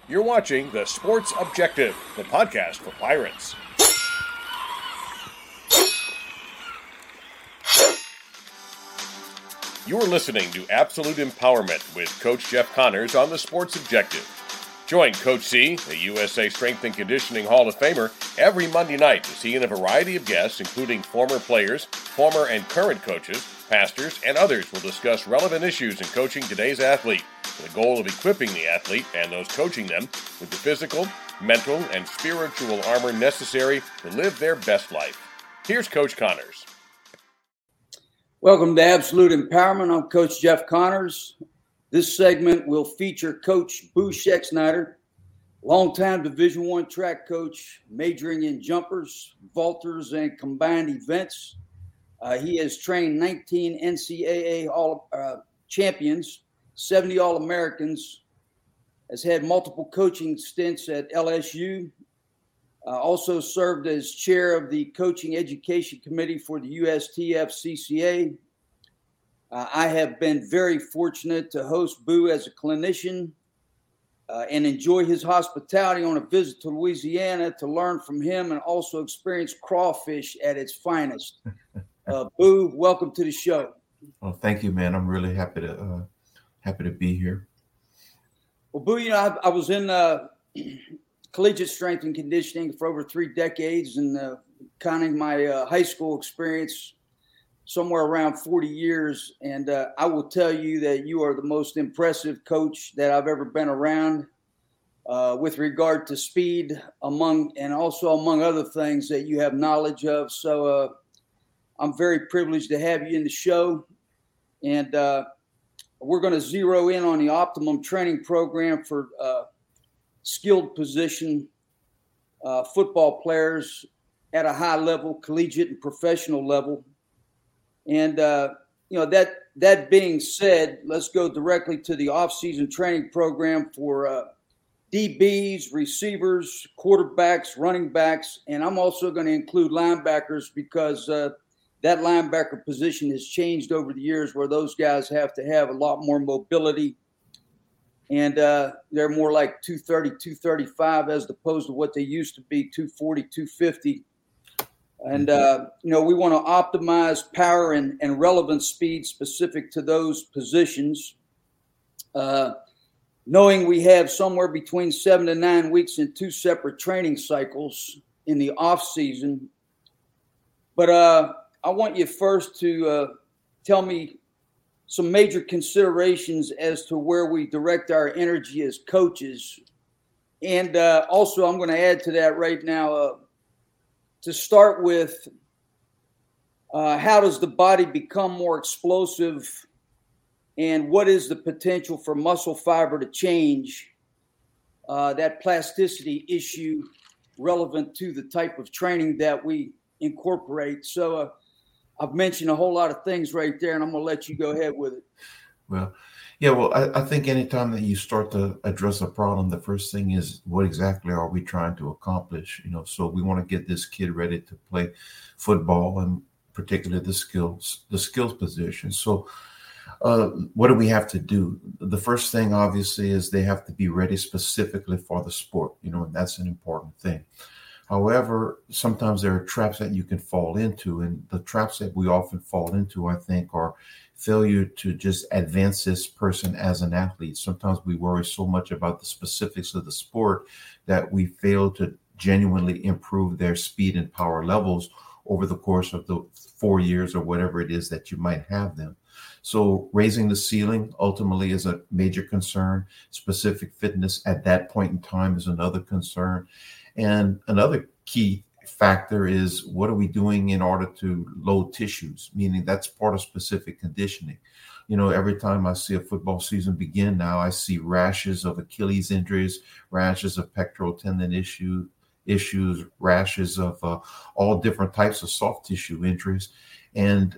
You're watching The Sports Objective, the podcast for Pirates. You're listening to Absolute Empowerment with Coach Jeff Connors on The Sports Objective. Join Coach C, the USA Strength and Conditioning Hall of Famer, every Monday night to see in a variety of guests, including former players, former and current coaches, pastors, and others will discuss relevant issues in coaching today's athlete, with the goal of equipping the athlete and those coaching them with the physical, mental, and spiritual armor necessary to live their best life. Here's Coach Connors. Welcome to Absolute Empowerment. I'm Coach Jeff Connors. This segment will feature Coach Boo Schexnayder, longtime Division I track coach, majoring in jumpers, vaulters, and combined events. He has trained 19 NCAA champions, 70 All-Americans, has had multiple coaching stints at LSU, also served as chair of the Coaching Education Committee for the USTF-CCA. I have been very fortunate to host Boo as a clinician and enjoy his hospitality on a visit to Louisiana to learn from him and also experience crawfish at its finest. Boo, welcome to the show. Well, thank you, man. I'm really happy to be here. Well, Boo, I was in collegiate strength and conditioning for over 3 decades, and counting my high school experience, somewhere around 40 years. And I will tell you that you are the most impressive coach that I've ever been around with regard to speed among other things that you have knowledge of. So I'm very privileged to have you in the show. And we're going to zero in on the optimum training program for skilled position football players at a high level, collegiate and professional level. And, that being said, let's go directly to the off-season training program for DBs, receivers, quarterbacks, running backs, and I'm also going to include linebackers because that linebacker position has changed over the years where those guys have to have a lot more mobility. And they're more like 230, 235 as opposed to what they used to be, 240, 250. And, we want to optimize power and relevant speed specific to those positions. Knowing we have somewhere between 7 to 9 weeks in 2 separate training cycles in the off season. But I want you first to tell me some major considerations as to where we direct our energy as coaches. And also I'm going to add to that right now, to start with, how does the body become more explosive and what is the potential for muscle fiber to change, that plasticity issue relevant to the type of training that we incorporate. So I've mentioned a whole lot of things right there, and I'm going to let you go ahead with it. Well, I think anytime that you start to address a problem, the first thing is what exactly are we trying to accomplish? So we want to get this kid ready to play football, and particularly the skills position. So what do we have to do? The first thing, obviously, is they have to be ready specifically for the sport, and that's an important thing. However, sometimes there are traps that you can fall into, and the traps that we often fall into, I think, are failure to just advance this person as an athlete. Sometimes we worry so much about the specifics of the sport that we fail to genuinely improve their speed and power levels over the course of the 4 years or whatever it is that you might have them. So raising the ceiling ultimately is a major concern. Specific fitness at that point in time is another concern. And another key factor is what are we doing in order to load tissues, meaning that's part of specific conditioning. Every time I see a football season begin now, I see rashes of Achilles injuries, rashes of pectoral tendon issues, rashes of all different types of soft tissue injuries. And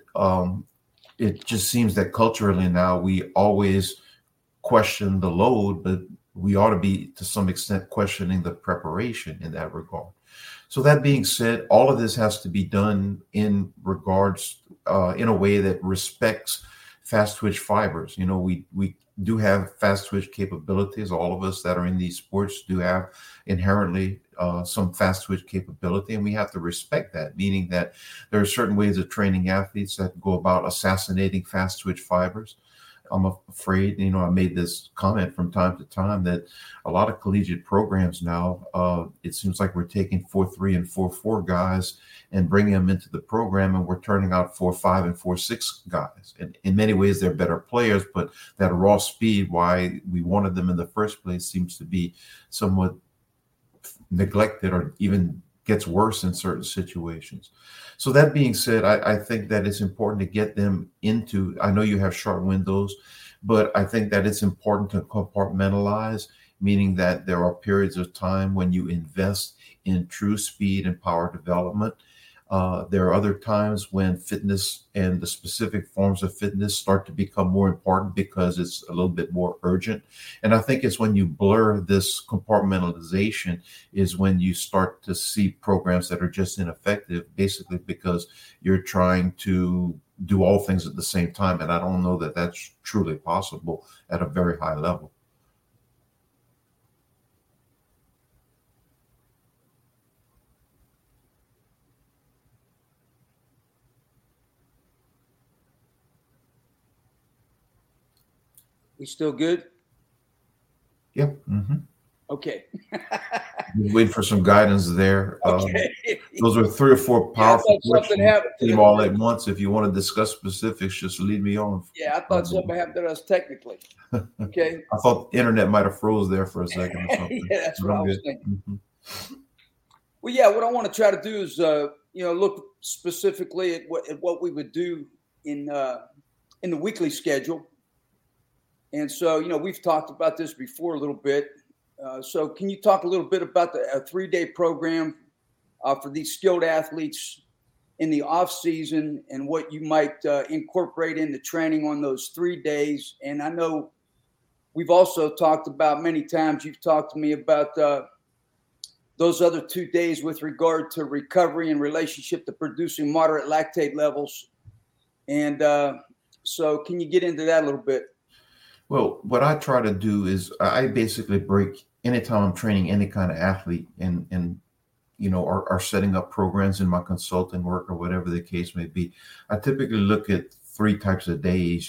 it just seems that culturally now we always question the load, but we ought to be, to some extent, questioning the preparation in that regard. So that being said, all of this has to be done in regards, in a way that respects fast twitch fibers. We do have fast twitch capabilities. All of us that are in these sports do have inherently some fast twitch capability, and we have to respect that, meaning that there are certain ways of training athletes that go about assassinating fast twitch fibers. I'm afraid, I made this comment from time to time that a lot of collegiate programs now, it seems like we're taking 4.3 and 4.4 guys and bringing them into the program, and we're turning out 4.5 and 4.6 guys. And in many ways, they're better players, but that raw speed, why we wanted them in the first place, seems to be somewhat neglected or even gets worse in certain situations. So that being said, I think that it's important to get them into, I know you have short windows, but I think that it's important to compartmentalize, meaning that there are periods of time when you invest in true speed and power development. There are other times when fitness and the specific forms of fitness start to become more important because it's a little bit more urgent. And I think it's when you blur this compartmentalization is when you start to see programs that are just ineffective, basically because you're trying to do all things at the same time. And I don't know that that's truly possible at a very high level. We still good? Yep. Mm-hmm. Okay. Waiting for some guidance there. Okay. Those are 3 or 4 powerful questions all at once. If you want to discuss specifics, just lead me on. Yeah, I thought something happened to us technically. Okay. I thought the internet might have froze there for a second or something. Yeah, that's what I was thinking. Mm-hmm. Well, yeah, what I want to try to do is, look specifically at what we would do in the weekly schedule. And so, we've talked about this before a little bit. So can you talk a little bit about a 3-day program for these skilled athletes in the off season and what you might incorporate into training on those 3 days? And I know we've also talked about many times, you've talked to me about those other 2 days with regard to recovery in relationship to producing moderate lactate levels. And so can you get into that a little bit? Well, what I try to do is I basically break anytime I'm training any kind of athlete and are setting up programs in my consulting work or whatever the case may be. I typically look at 3 types of days.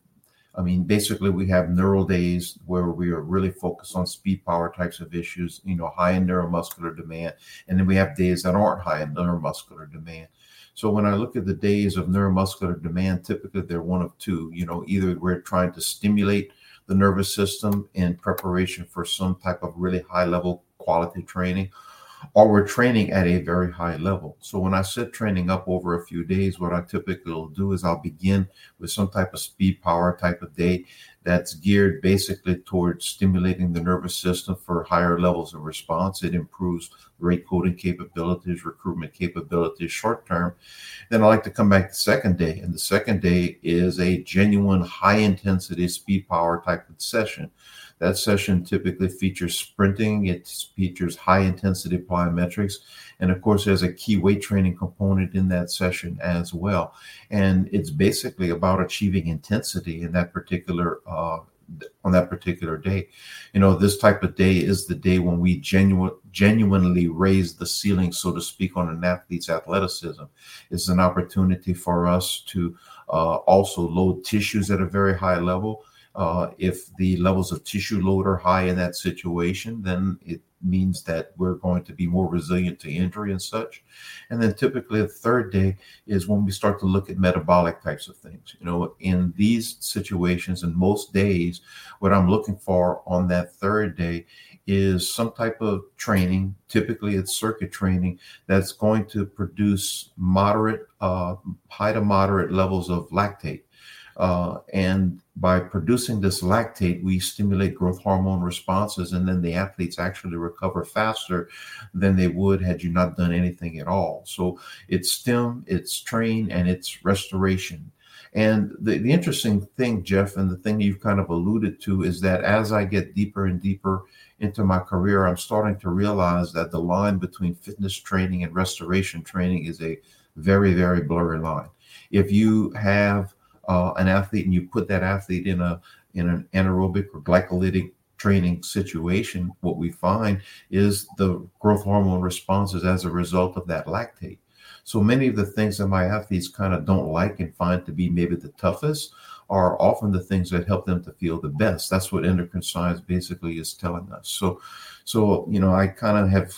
Basically we have neural days where we are really focused on speed power types of issues, high in neuromuscular demand. And then we have days that aren't high in neuromuscular demand. So when I look at the days of neuromuscular demand, typically they're one of two. Either we're trying to stimulate the nervous system in preparation for some type of really high level quality training, or we're training at a very high level. So when I set training up over a few days, what I typically will do is I'll begin with some type of speed power type of day that's geared basically towards stimulating the nervous system for higher levels of response. It improves rate coding capabilities, recruitment capabilities short term. Then I like to come back the second day. And the second day is a genuine high intensity speed power type of session. That session typically features sprinting. It features high intensity plyometrics. And of course, there's a key weight training component in that session as well. And it's basically about achieving intensity in that particular on that particular day. This type of day is the day when we genuinely raise the ceiling, so to speak, on an athlete's athleticism. It's an opportunity for us to also load tissues at a very high level. If the levels of tissue load are high in that situation, then it means that we're going to be more resilient to injury and such. And then typically the third day is when we start to look at metabolic types of things. In these situations and most days, what I'm looking for on that third day is some type of training. Typically it's circuit training that's going to produce moderate, high to moderate levels of lactate. And by producing this lactate, we stimulate growth hormone responses, and then the athletes actually recover faster than they would had you not done anything at all. So it's stim, it's train, and it's restoration. And the interesting thing, Jeff, and the thing you've kind of alluded to is that as I get deeper and deeper into my career, I'm starting to realize that the line between fitness training and restoration training is a very, very blurry line. If you have an athlete and you put that athlete in a in an anaerobic or glycolytic training situation, what we find is the growth hormone responses as a result of that lactate. So many of the things that my athletes kind of don't like and find to be maybe the toughest are often the things that help them to feel the best. That's what endocrine science basically is telling us. So I kind of have,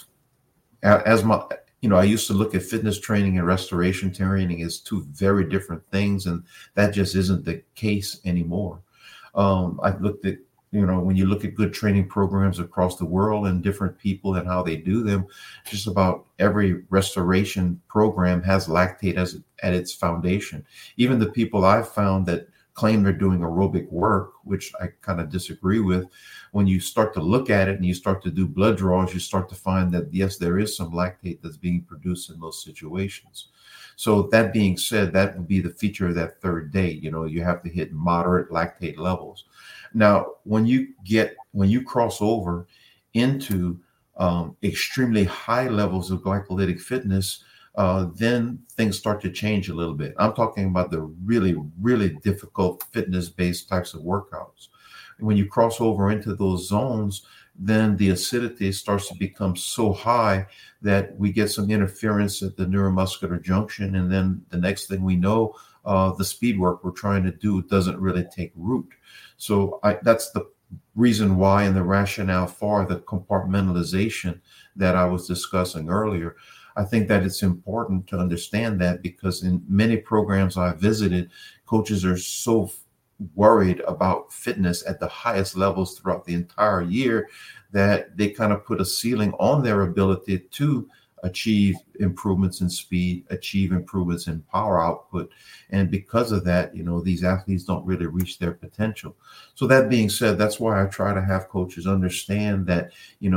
I used to look at fitness training and restoration training as two very different things, and that just isn't the case anymore. I've looked at, when you look at good training programs across the world and different people and how they do them, just about every restoration program has lactate at its foundation. Even the people I've found that claim they're doing aerobic work, which I kind of disagree with, when you start to look at it and you start to do blood draws, you start to find that, yes, there is some lactate that's being produced in those situations. So that being said, that would be the feature of that third day. You have to hit moderate lactate levels. Now, when you cross over into extremely high levels of glycolytic fitness, then things start to change a little bit. I'm talking about the really, really difficult fitness-based types of workouts. When you cross over into those zones, then the acidity starts to become so high that we get some interference at the neuromuscular junction. And then the next thing we know, the speed work we're trying to do doesn't really take root. So that's the reason why, and the rationale for the compartmentalization that I was discussing earlier. I think that it's important to understand that, because in many programs I visited, coaches are so worried about fitness at the highest levels throughout the entire year that they kind of put a ceiling on their ability to achieve improvements in speed, achieve improvements in power output. And because of that, these athletes don't really reach their potential. So that being said, that's why I try to have coaches understand that,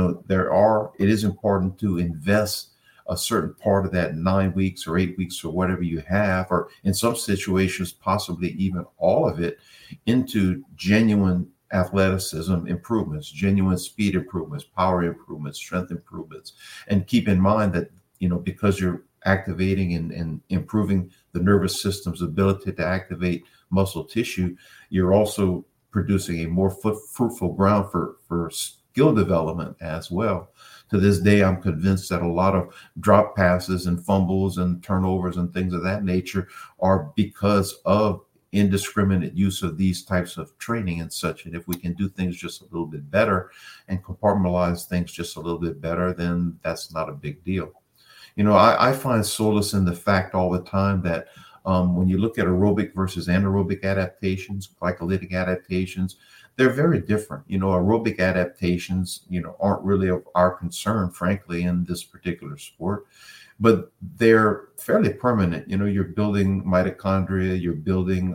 it is important to invest a certain part of that 9 weeks or 8 weeks or whatever you have, or in some situations, possibly even all of it, into genuine athleticism improvements, genuine speed improvements, power improvements, strength improvements. And keep in mind that, because you're activating and improving the nervous system's ability to activate muscle tissue, you're also producing a more fruitful ground for skill development as well. To this day, I'm convinced that a lot of drop passes and fumbles and turnovers and things of that nature are because of indiscriminate use of these types of training and such. And if we can do things just a little bit better and compartmentalize things just a little bit better, then that's not a big deal. I find solace in the fact all the time that when you look at aerobic versus anaerobic adaptations, glycolytic adaptations, they're very different. Aerobic adaptations, aren't really of our concern, frankly, in this particular sport, but they're fairly permanent. You're building mitochondria, you're building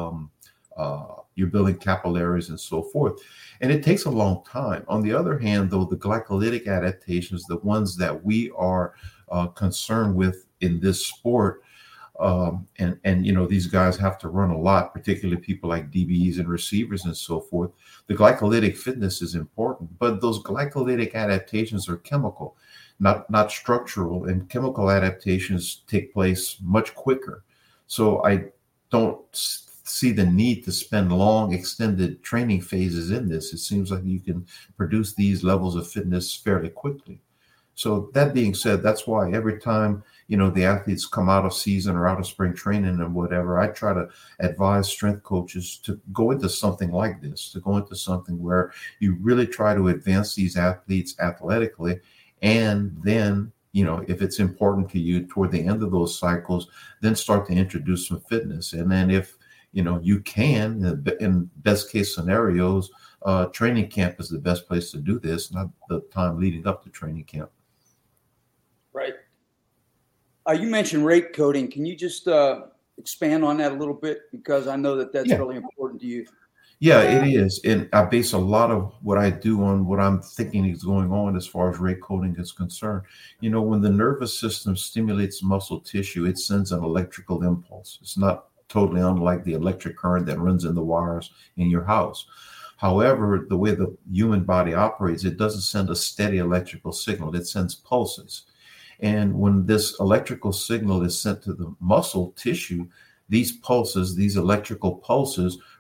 capillaries and so forth. And it takes a long time. On the other hand, though, the glycolytic adaptations, the ones that we are concerned with in this sport, and these guys have to run a lot, particularly people like DBs and receivers and so forth. The glycolytic fitness is important, but those glycolytic adaptations are chemical, not structural, and chemical adaptations take place much quicker. So I don't see the need to spend long, extended training phases in this. It seems like you can produce these levels of fitness fairly quickly. So that being said, that's why every time, the athletes come out of season or out of spring training and whatever, I try to advise strength coaches to go into something like this, to go into something where you really try to advance these athletes athletically. And then, if it's important to you toward the end of those cycles, then start to introduce some fitness. And then if, you can, in best case scenarios, training camp is the best place to do this, not the time leading up to training camp. Right. You mentioned rate coding. Can you just expand on that a little bit? Because I know that's really important to you. Yeah, it is. And I base a lot of what I do on what I'm thinking is going on as far as rate coding is concerned. When the nervous system stimulates muscle tissue, it sends an electrical impulse. It's not totally unlike the electric current that runs in the wires in your house. However, the way the human body operates, it doesn't send a steady electrical signal. It sends pulses. And when this electrical signal is sent to the muscle tissue, these pulses, these electrical pulses,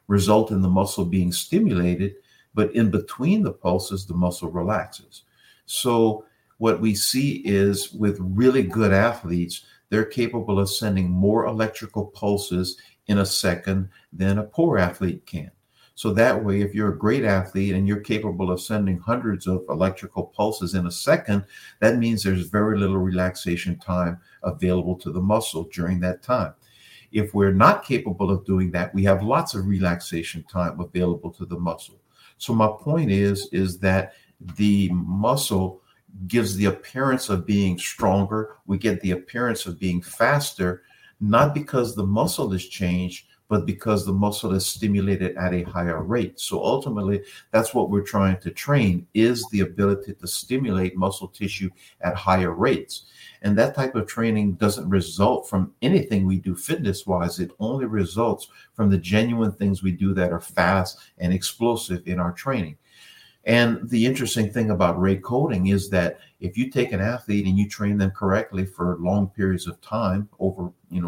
result in the muscle being stimulated, but in between the pulses, the muscle relaxes. So what we see is with really good athletes, they're capable of sending more electrical pulses in a second than a poor athlete can. So that way, if you're a great athlete and you're capable of sending hundreds of electrical pulses in a second, that means there's very little relaxation time available to the muscle during that time. If we're not capable of doing that, we have lots of relaxation time available to the muscle. So my point is that the muscle gives the appearance of being stronger. We get the appearance of being faster, not because the muscle has changed, but because the muscle is stimulated at a higher rate. So ultimately, that's what we're trying to train, is the ability to stimulate muscle tissue at higher rates. And that type of training doesn't result from anything we do fitness-wise. It only results from the genuine things we do that are fast and explosive in our training. And the interesting thing about rate coding is that if you take an athlete and you train them correctly for long periods of time, over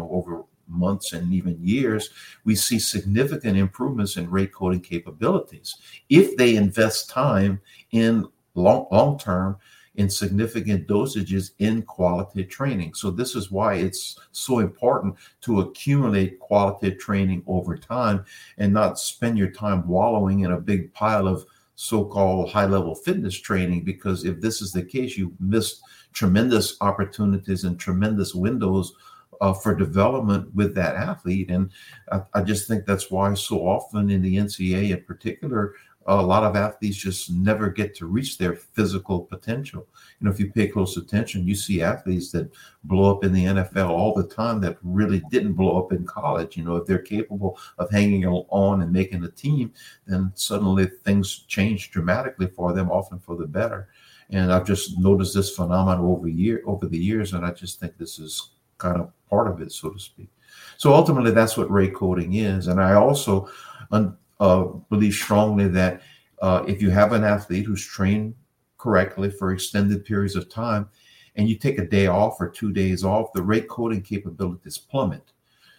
months and even years, we see significant improvements in rate coding capabilities if they invest time in long term in significant dosages in quality training. So this is why it's so important to accumulate quality training over time and not spend your time wallowing in a big pile of so-called high-level fitness training, because if this is the case, you missed tremendous opportunities and tremendous windows for development with that athlete. And I just think that's why so often in the NCAA in particular, a lot of athletes just never get to reach their physical potential. If you pay close attention, you see athletes that blow up in the NFL all the time that really didn't blow up in college. If they're capable of hanging on and making a team, then suddenly things change dramatically for them, often for the better. And I've just noticed this phenomenon over the years, and I just think this is kind of part of it, so to speak. So ultimately, that's what rate coding is. And I also believe strongly that if you have an athlete who's trained correctly for extended periods of time and you take a day off or 2 days off, the rate coding capabilities plummet.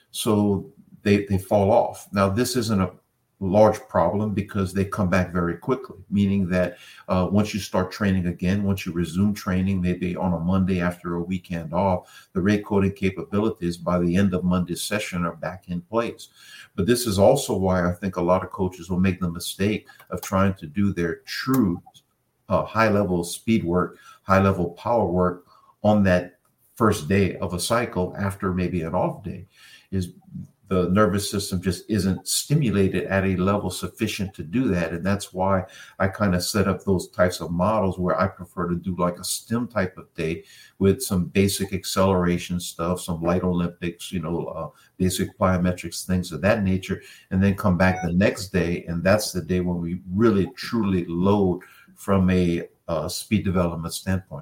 So they fall off. Now, this isn't a large problem because they come back very quickly, meaning that once you start training again, once you resume training, maybe on a Monday after a weekend off, the rate coding capabilities by the end of Monday's session are back in place. But this is also why I think a lot of coaches will make the mistake of trying to do their true high-level speed work, high-level power work on that first day of a cycle after maybe an off day. Is the nervous system just isn't stimulated at a level sufficient to do that. And that's why I kind of set up those types of models where I prefer to do like a STEM type of day with some basic acceleration stuff, some light Olympics, basic plyometrics, things of that nature, and then come back the next day. And that's the day when we really, truly load from a speed development standpoint.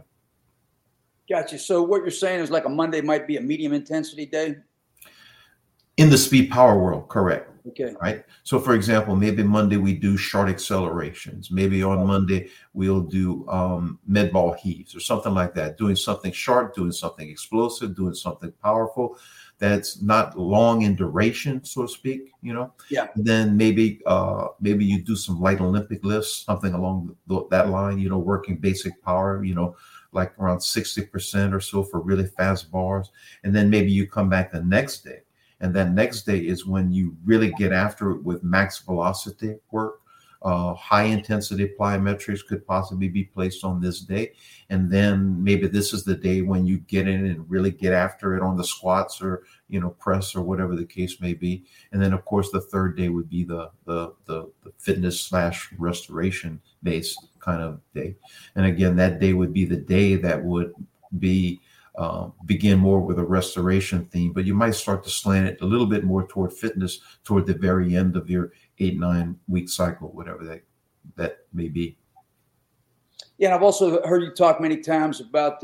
Gotcha. So what you're saying is like a Monday might be a medium intensity day? In the speed power world, correct. Okay. Right. So, for example, maybe Monday we do short accelerations. Maybe on Monday we'll do med ball heaves or something like that. Doing something short, doing something explosive, doing something powerful that's not long in duration, so to speak. Yeah. And then maybe you do some light Olympic lifts, something along that line. Working basic power. Like around 60% or so for really fast bars, and then maybe you come back the next day. And then next day is when you really get after it with max velocity work. High intensity plyometrics could possibly be placed on this day. And then maybe this is the day when you get in and really get after it on the squats or, press or whatever the case may be. And then, of course, the third day would be the fitness / restoration based kind of day. And again, that day would be the day that would be begin more with a restoration theme, but you might start to slant it a little bit more toward fitness toward the very end of your 8-9 week cycle, whatever that may be. Yeah, and I've also heard you talk many times about,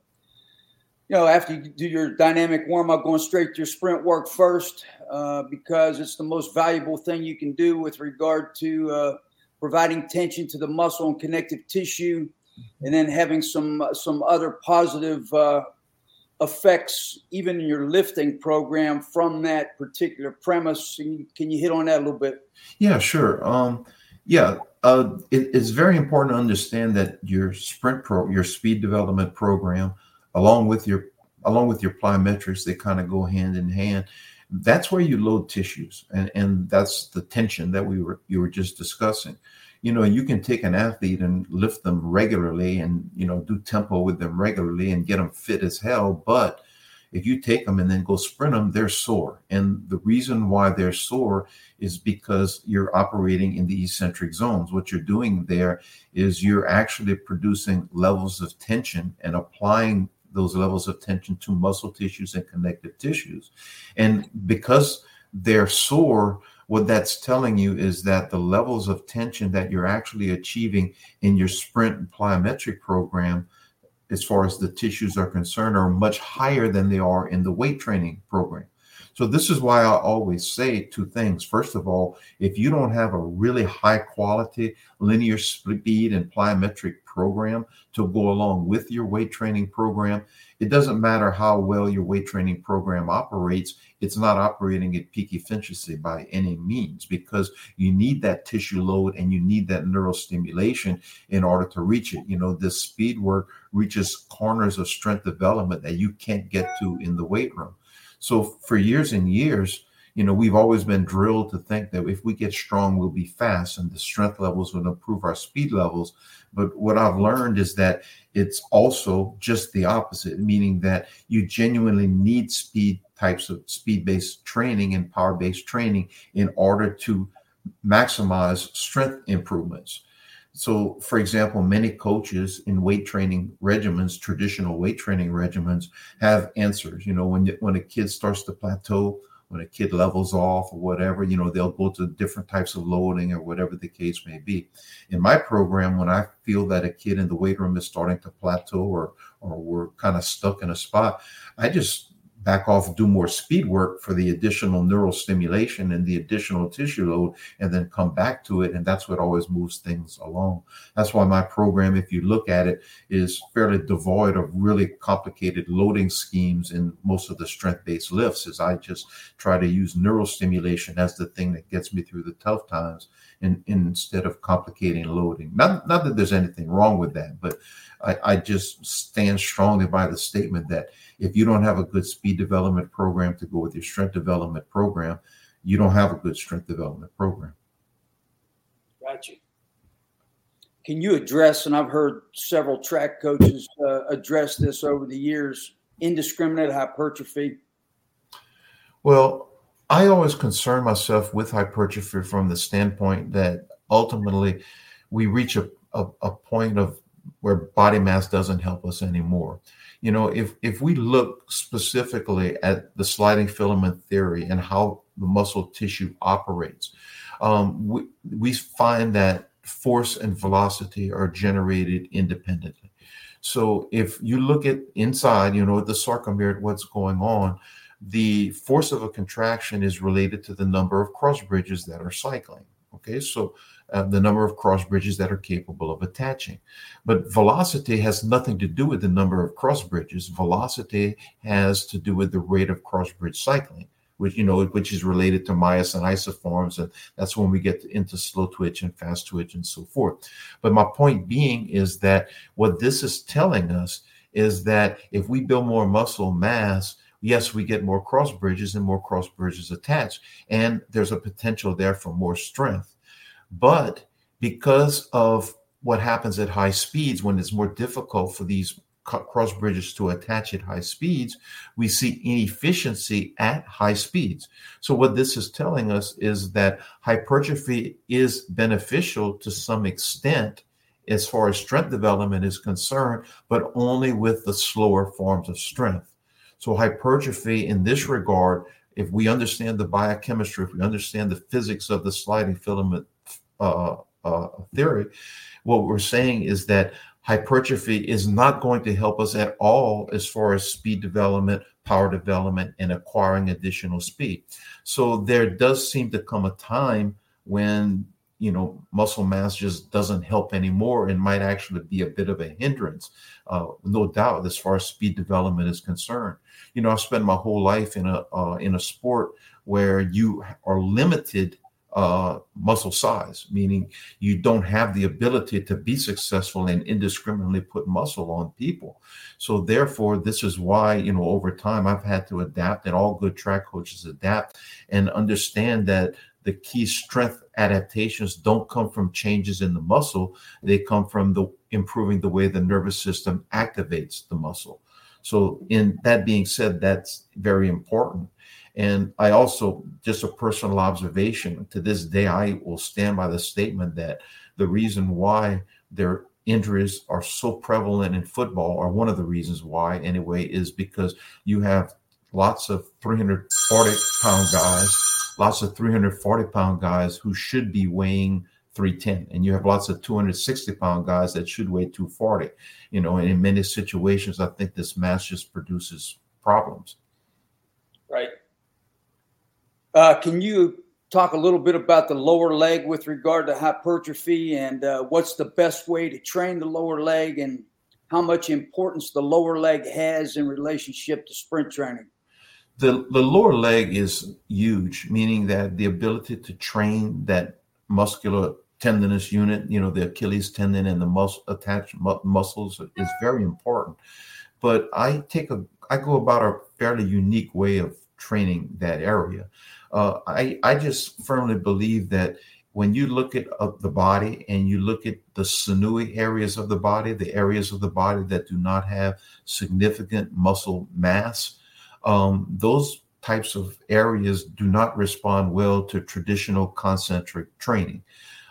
after you do your dynamic warm-up, going straight to your sprint work first, because it's the most valuable thing you can do with regard to providing tension to the muscle and connective tissue, and then having some other positive affects even your lifting program from that particular premise. Can you hit on that a little bit? Yeah, sure. It's very important to understand that your your speed development program, along with your plyometrics, they kind of go hand in hand. That's where you load tissues, and that's the tension that you were just discussing. You can take an athlete and lift them regularly and, do tempo with them regularly and get them fit as hell. But if you take them and then go sprint them, they're sore. And the reason why they're sore is because you're operating in the eccentric zones. What you're doing there is you're actually producing levels of tension and applying those levels of tension to muscle tissues and connective tissues. And because they're sore, what that's telling you is that the levels of tension that you're actually achieving in your sprint and plyometric program, as far as the tissues are concerned, are much higher than they are in the weight training program. So this is why I always say two things. First of all, if you don't have a really high quality linear speed and plyometric program to go along with your weight training program, it doesn't matter how well your weight training program operates. It's not operating at peak efficiency by any means, because you need that tissue load and you need that neural stimulation in order to reach it. This speed work reaches corners of strength development that you can't get to in the weight room. So for years and years, we've always been drilled to think that if we get strong, we'll be fast and the strength levels will improve our speed levels. But what I've learned is that it's also just the opposite, meaning that you genuinely need types of speed-based training and power-based training in order to maximize strength improvements. So, for example, many coaches in weight training regimens, traditional weight training regimens, have answers. When a kid starts to plateau, when a kid levels off or whatever, they'll go to different types of loading or whatever the case may be. In my program, when I feel that a kid in the weight room is starting to plateau or we're kind of stuck in a spot, I just back off, do more speed work for the additional neural stimulation and the additional tissue load, and then come back to it. And that's what always moves things along. That's why my program, if you look at it, is fairly devoid of really complicated loading schemes in most of the strength-based lifts, is I just try to use neural stimulation as the thing that gets me through the tough times, and instead of complicating loading. Not that there's anything wrong with that, but I just stand strongly by the statement that if you don't have a good speed development program to go with your strength development program, you don't have a good strength development program. Gotcha. Can you address, and I've heard several track coaches address this over the years, indiscriminate hypertrophy? Well, I always concern myself with hypertrophy from the standpoint that ultimately we reach a point of where body mass doesn't help us anymore. If we look specifically at the sliding filament theory and how the muscle tissue operates, we find that force and velocity are generated independently. So if you look at inside, the sarcomere, what's going on, the force of a contraction is related to the number of cross bridges that are cycling. Okay, so the number of cross bridges that are capable of attaching. But velocity has nothing to do with the number of cross bridges. Velocity has to do with the rate of cross bridge cycling, which is related to myosin isoforms. And that's when we get into slow twitch and fast twitch and so forth. But my point being is that what this is telling us is that if we build more muscle mass, yes, we get more cross bridges and more cross bridges attached, and there's a potential there for more strength. But because of what happens at high speeds, when it's more difficult for these cross bridges to attach at high speeds, we see inefficiency at high speeds. So what this is telling us is that hypertrophy is beneficial to some extent as far as strength development is concerned, but only with the slower forms of strength. So hypertrophy in this regard, if we understand the biochemistry, if we understand the physics of the sliding filament theory, what we're saying is that hypertrophy is not going to help us at all as far as speed development, power development, and acquiring additional speed. So there does seem to come a time when muscle mass just doesn't help anymore and might actually be a bit of a hindrance, no doubt, as far as speed development is concerned. I've spent my whole life in a sport where you are limited muscle size, meaning you don't have the ability to be successful and indiscriminately put muscle on people. So therefore, this is why, over time I've had to adapt, and all good track coaches adapt and understand that the key strength adaptations don't come from changes in the muscle. They come from improving the way the nervous system activates the muscle. So in that being said, that's very important. And I also, just a personal observation, to this day, I will stand by the statement that the reason why their injuries are so prevalent in football, or one of the reasons why anyway, is because you have lots of 340-pound guys who should be weighing 310, and you have lots of 260-pound guys that should weigh 240. And in many situations, I think this mass just produces problems. Right. Can you talk a little bit about the lower leg with regard to hypertrophy, and what's the best way to train the lower leg, and how much importance the lower leg has in relationship to sprint training? The lower leg is huge, meaning that the ability to train that muscular tendinous unit, the Achilles tendon and the attached muscles, is very important. But I go about a fairly unique way of training that area. I just firmly believe that when you look at the body and you look at the sinewy areas of the body, the areas of the body that do not have significant muscle mass, those types of areas do not respond well to traditional concentric training.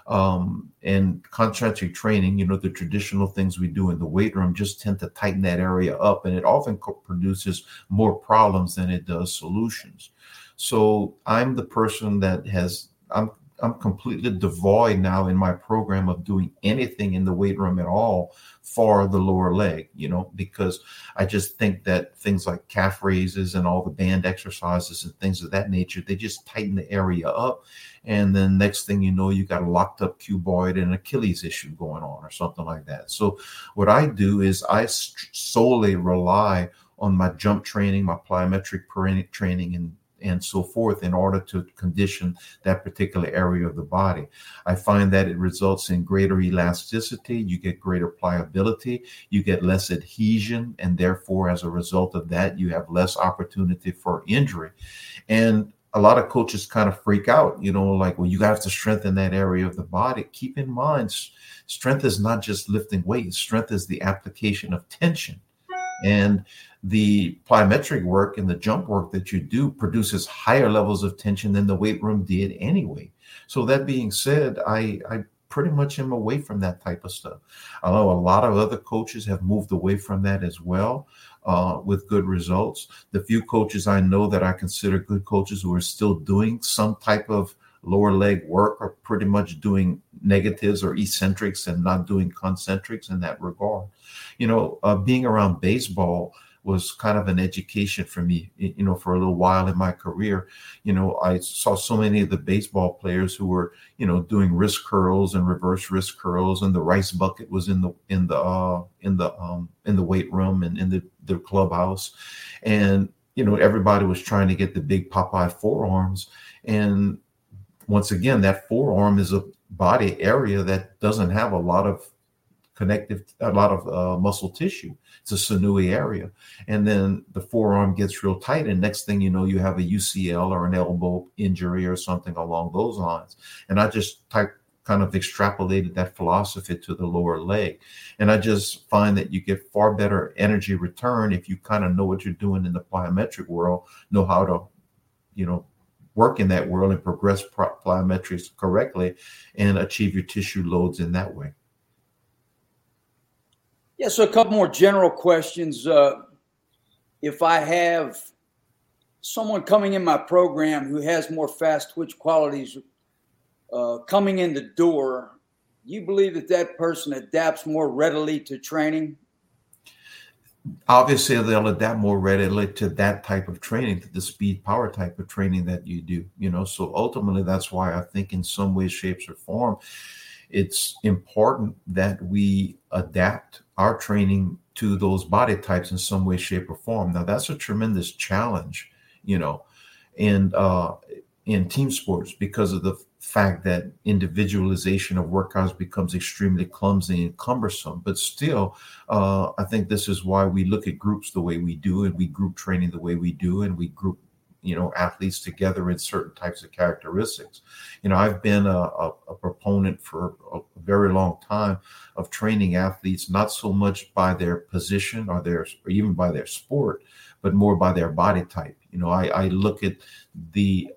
And concentric training, the traditional things we do in the weight room just tend to tighten that area up, and it often produces more problems than it does solutions. So I'm the person that I'm completely devoid now in my program of doing anything in the weight room at all for the lower leg, because I just think that things like calf raises and all the band exercises and things of that nature, they just tighten the area up. And then next thing you know, you got a locked up cuboid and Achilles issue going on or something like that. So what I do is I solely rely on my jump training, my plyometric training, and so forth in order to condition that particular area of the body. I find that it results in greater elasticity, you get greater pliability, you get less adhesion, and therefore, as a result of that, you have less opportunity for injury. And a lot of coaches kind of freak out, like, well, you have to strengthen that area of the body. Keep in mind, strength is not just lifting weights. Strength is the application of tension. And the plyometric work and the jump work that you do produces higher levels of tension than the weight room did anyway. So that being said, I pretty much am away from that type of stuff. I know a lot of other coaches have moved away from that as well, with good results. The few coaches I know that I consider good coaches who are still doing some type of lower leg work are pretty much doing negatives or eccentrics and not doing concentrics in that regard. Being around baseball was kind of an education for me, for a little while in my career. I saw so many of the baseball players who were, doing wrist curls and reverse wrist curls, and the rice bucket was in the weight room and in the clubhouse. And, everybody was trying to get the big Popeye forearms. And once again, that forearm is a body area that doesn't have a lot of muscle tissue. It's a sinewy area. And then the forearm gets real tight. And next thing you know, you have a UCL or an elbow injury or something along those lines. And I just kind of extrapolated that philosophy to the lower leg. And I just find that you get far better energy return if you kind of know what you're doing in the plyometric world, know how to, work in that world and progress plyometrics correctly and achieve your tissue loads in that way. Yeah, so a couple more general questions. If I have someone coming in my program who has more fast twitch qualities coming in the door, do you believe that person adapts more readily to training? Obviously, they'll adapt more readily to that type of training, to the speed power type of training that you do, So ultimately, that's why I think in some way, shapes, or form, it's important that we adapt our training to those body types in some way, shape, or form. Now, that's a tremendous challenge, and in team sports, because of the fact that individualization of workouts becomes extremely clumsy and cumbersome. But still, I think this is why we look at groups the way we do, and we group training the way we do, and we group athletes together in certain types of characteristics. I've been a proponent for a very long time of training athletes, not so much by their position or even by their sport, but more by their body type. I look at the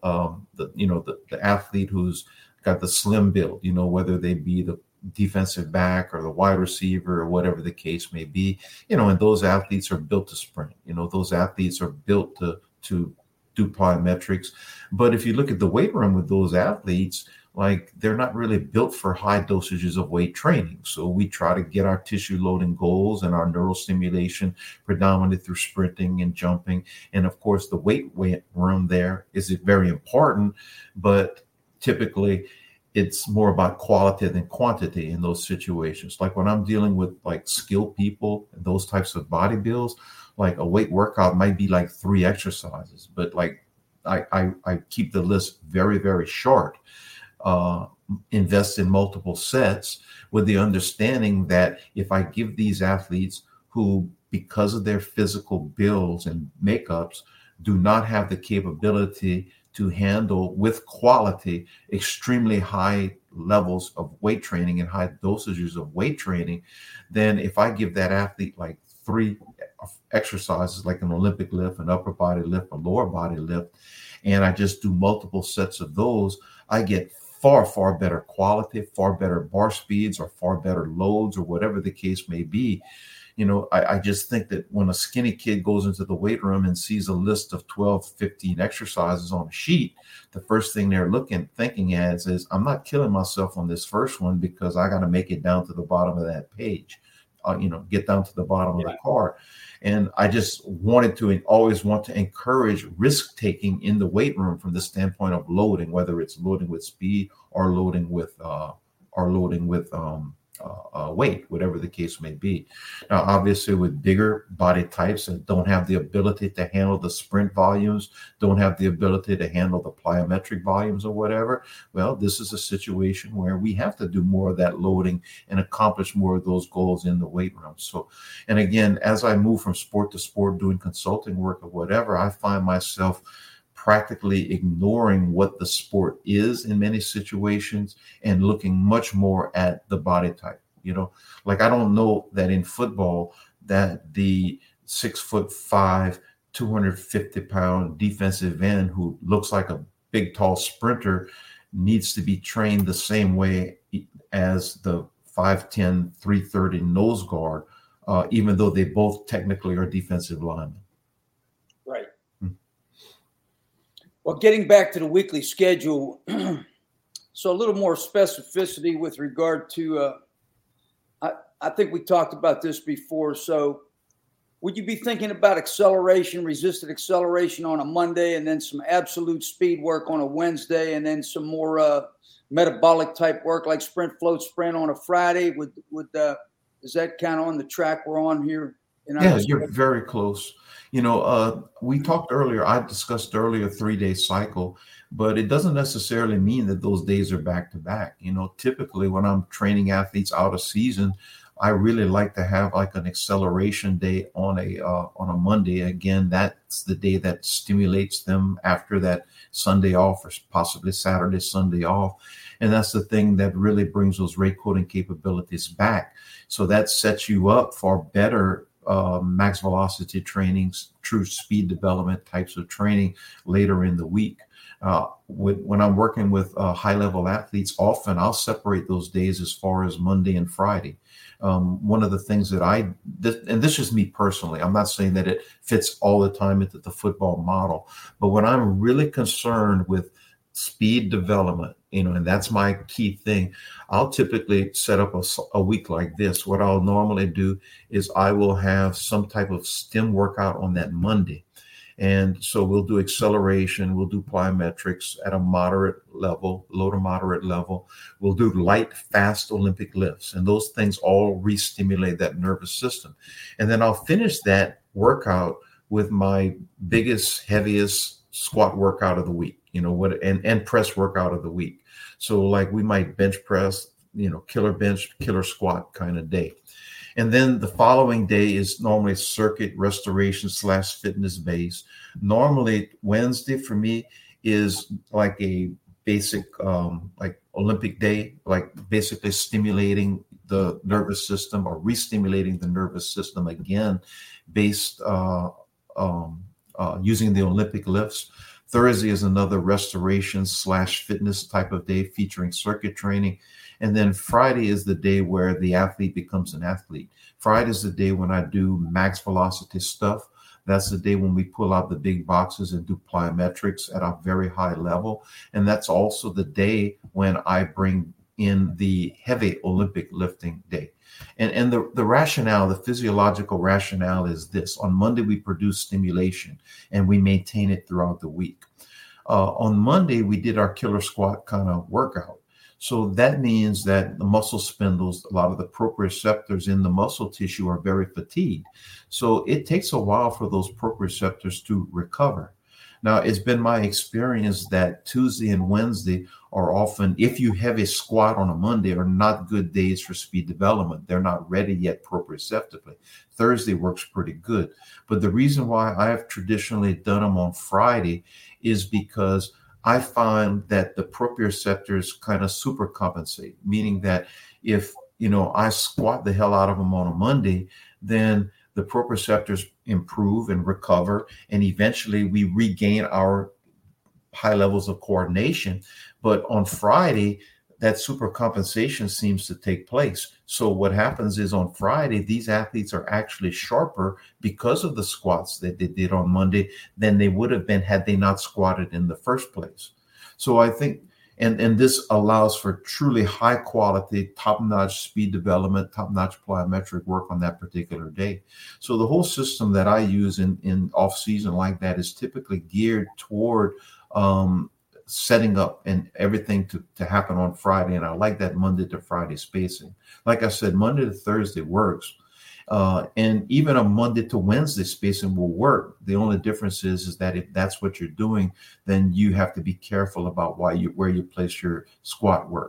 athlete who's got the slim build, whether they be the defensive back or the wide receiver or whatever the case may be, and those athletes are built to sprint. Those athletes are built to do plyometrics. But if you look at the weight room with those athletes, like, they're not really built for high dosages of weight training. So we try to get our tissue loading goals and our neural stimulation predominantly through sprinting and jumping. And of course, the weight room there is very important, but typically it's more about quality than quantity in those situations. Like when I'm dealing with like skilled people and those types of body builds, like a weight workout might be like 3 exercises, but like I keep the list very, very short. Invest in multiple sets with the understanding that if I give these athletes who, because of their physical builds and makeups, do not have the capability to handle with quality extremely high levels of weight training and high dosages of weight training, then if I give that athlete like 3 exercises, like an Olympic lift, an upper body lift, a lower body lift, and I just do multiple sets of those, I get far, far better quality, far better bar speeds, or far better loads, or whatever the case may be. I just think that when a skinny kid goes into the weight room and sees a list of 12, 15 exercises on a sheet, the first thing they're thinking as is, I'm not killing myself on this first one because I got to make it down to the bottom of that page, get down to the bottom of the card. And I just always want to encourage risk taking in the weight room from the standpoint of loading, whether it's loading with speed or loading with weight, whatever the case may be. Now, obviously, with bigger body types that don't have the ability to handle the sprint volumes, don't have the ability to handle the plyometric volumes or whatever, well, this is a situation where we have to do more of that loading and accomplish more of those goals in the weight room. So, and again, as I move from sport to sport, doing consulting work or whatever, I find myself practically ignoring what the sport is in many situations and looking much more at the body type. Like, I don't know that in football that the 6'5", 250-pound defensive end who looks like a big, tall sprinter needs to be trained the same way as the 5'10", 330 nose guard, even though they both technically are defensive linemen. Right. Well, getting back to the weekly schedule, so a little more specificity with regard to, I think we talked about this before. So would you be thinking about resisted acceleration on a Monday, and then some absolute speed work on a Wednesday, and then some more metabolic type work like sprint, float, sprint on a Friday? Is that kind of on the track we're on here? Yeah, you're very close. We talked earlier, I discussed earlier 3-day cycle, but it doesn't necessarily mean that those days are back to back. Typically when I'm training athletes out of season, I really like to have like an acceleration day on a Monday. Again, that's the day that stimulates them after that Sunday off, or possibly Saturday, Sunday off. And that's the thing that really brings those rate coding capabilities back. So that sets you up for better max velocity trainings, true speed development types of training later in the week. When I'm working with high level athletes, often I'll separate those days as far as Monday and Friday. One of the things that and this is me personally, I'm not saying that it fits all the time into the football model, but when I'm really concerned with speed development, and that's my key thing. I'll typically set up a week like this. What I'll normally do is I will have some type of STEM workout on that Monday. And so we'll do acceleration, we'll do plyometrics at a moderate level, low to moderate level. We'll do light, fast Olympic lifts, and those things all re-stimulate that nervous system. And then I'll finish that workout with my biggest, heaviest squat workout of the week, and press workout of the week. So like we might bench press, killer bench, killer squat kind of day. And then the following day is normally circuit restoration / fitness base. Normally Wednesday for me is like a basic, like Olympic day, like basically stimulating the nervous system or re-stimulating the nervous system again, based using the Olympic lifts. Thursday is another restoration / fitness type of day featuring circuit training. And then Friday is the day where the athlete becomes an athlete. Friday is the day when I do max velocity stuff. That's the day when we pull out the big boxes and do plyometrics at a very high level. And that's also the day when I bring in the heavy Olympic lifting day. And the rationale, the physiological rationale is this. On Monday, we produce stimulation and we maintain it throughout the week. On Monday, we did our killer squat kind of workout. So that means that the muscle spindles, a lot of the proprioceptors in the muscle tissue are very fatigued. So it takes a while for those proprioceptors to recover. Now, it's been my experience that Tuesday and Wednesday are often, if you have a squat on a Monday, are not good days for speed development. They're not ready yet proprioceptively. Thursday works pretty good. But the reason why I have traditionally done them on Friday is because I find that the proprioceptors kind of supercompensate, meaning that if, I squat the hell out of them on a Monday, then the proprioceptors improve and recover, and eventually we regain our high levels of coordination. But on Friday, that supercompensation seems to take place. So what happens is on Friday, these athletes are actually sharper because of the squats that they did on Monday than they would have been had they not squatted in the first place. So I think, and this allows for truly high quality, top-notch speed development, top-notch plyometric work on that particular day. So the whole system that I use in off-season like that is typically geared toward setting up and everything to happen on Friday. And I like that Monday to Friday spacing. Like I said, Monday to Thursday works. And even a Monday to Wednesday spacing will work. The only difference is that if that's what you're doing, then you have to be careful about where you place your squat work.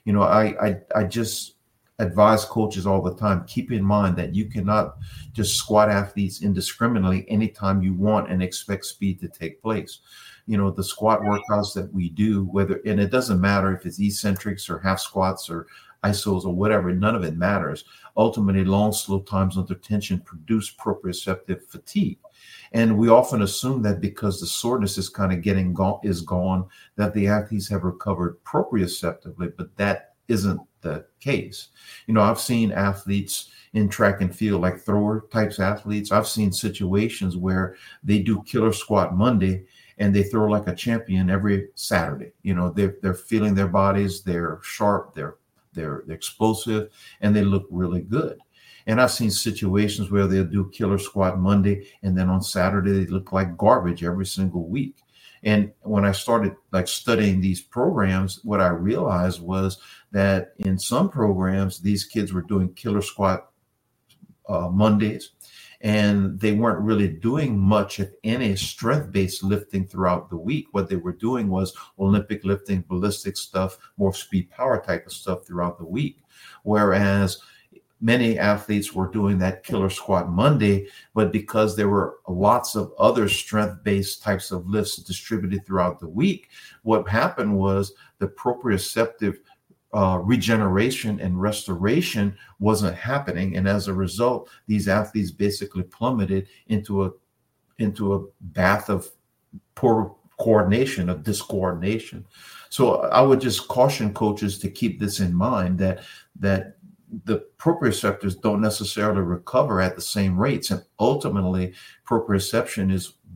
I just advise coaches all the time, keep in mind that you cannot just squat athletes indiscriminately anytime you want and expect speed to take place. The squat workouts that we do, and it doesn't matter if it's eccentrics or half squats or isos or whatever, none of it matters. Ultimately, long, slow times under tension produce proprioceptive fatigue. And we often assume that because the soreness is kind of gone, that the athletes have recovered proprioceptively, but that isn't the case. I've seen athletes in track and field, like thrower types athletes. I've seen situations where they do killer squat Monday and they throw like a champion every Saturday. They're feeling their bodies, they're sharp, they're explosive, and they look really good. And I've seen situations where they'll do killer squat Monday, and then on Saturday they look like garbage every single week. And when I started studying these programs, what I realized was that in some programs, these kids were doing killer squat Mondays, and they weren't really doing much, if any, strength-based lifting throughout the week. What they were doing was Olympic lifting, ballistic stuff, more speed power type of stuff throughout the week. Whereas many athletes were doing that killer squat Monday, but because there were lots of other strength-based types of lifts distributed throughout the week, what happened was the proprioceptive regeneration and restoration wasn't happening. And as a result, these athletes basically plummeted into a bath of poor coordination, of discoordination. So I would just caution coaches to keep this in mind, that the proprioceptors don't necessarily recover at the same rates. And ultimately, proprioception is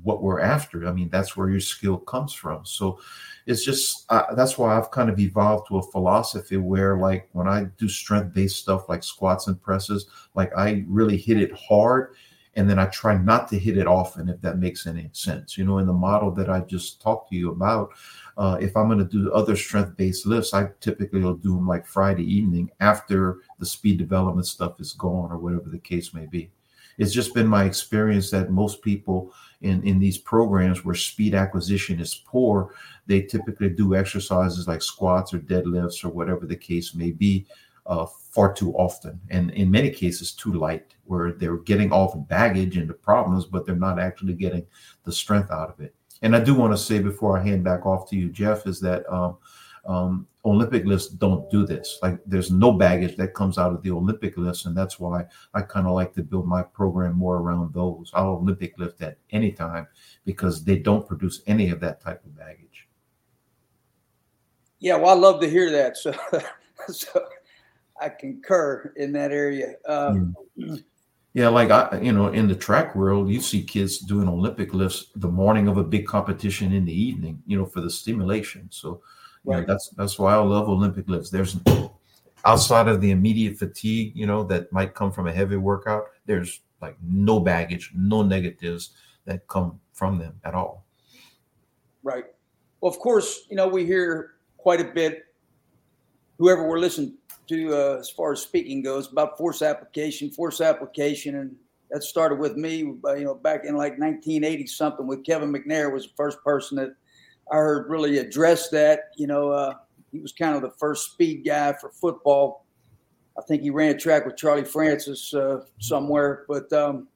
what we're after. I mean, that's where your skill comes from. So it's just that's why I've kind of evolved to a philosophy where, like, when I do strength-based stuff like squats and presses, like, I really hit it hard, and then I try not to hit it often, if that makes any sense. In the model that I just talked to you about, if I'm going to do other strength-based lifts, I typically will do them like Friday evening after the speed development stuff is gone, or whatever the case may be. It's just been my experience that most people in these programs where speed acquisition is poor, they typically do exercises like squats or deadlifts or whatever the case may be far too often. And in many cases, too light, where they're getting all the baggage and the problems, but they're not actually getting the strength out of it. And I do want to say, before I hand back off to you, Jeff, is that Olympic lifts don't do this. Like, there's no baggage that comes out of the Olympic lifts, and that's why I kind of like to build my program more around those. I'll Olympic lift at any time because they don't produce any of that type of baggage. Yeah, well, I love to hear that. So I concur in that area. Yeah, like in the track world, you see kids doing Olympic lifts the morning of a big competition in the evening, for the stimulation. So, right. That's why I love Olympic lifts. There's, outside of the immediate fatigue, that might come from a heavy workout, there's like no baggage, no negatives that come from them at all. Right. Well, of course, we hear quite a bit, whoever we're listening to as far as speaking goes, about force application, and that started with me, back in like 1980 something, with Kevin McNair was the first person that I heard really address that. He was kind of the first speed guy for football. I think he ran a track with Charlie Francis somewhere, but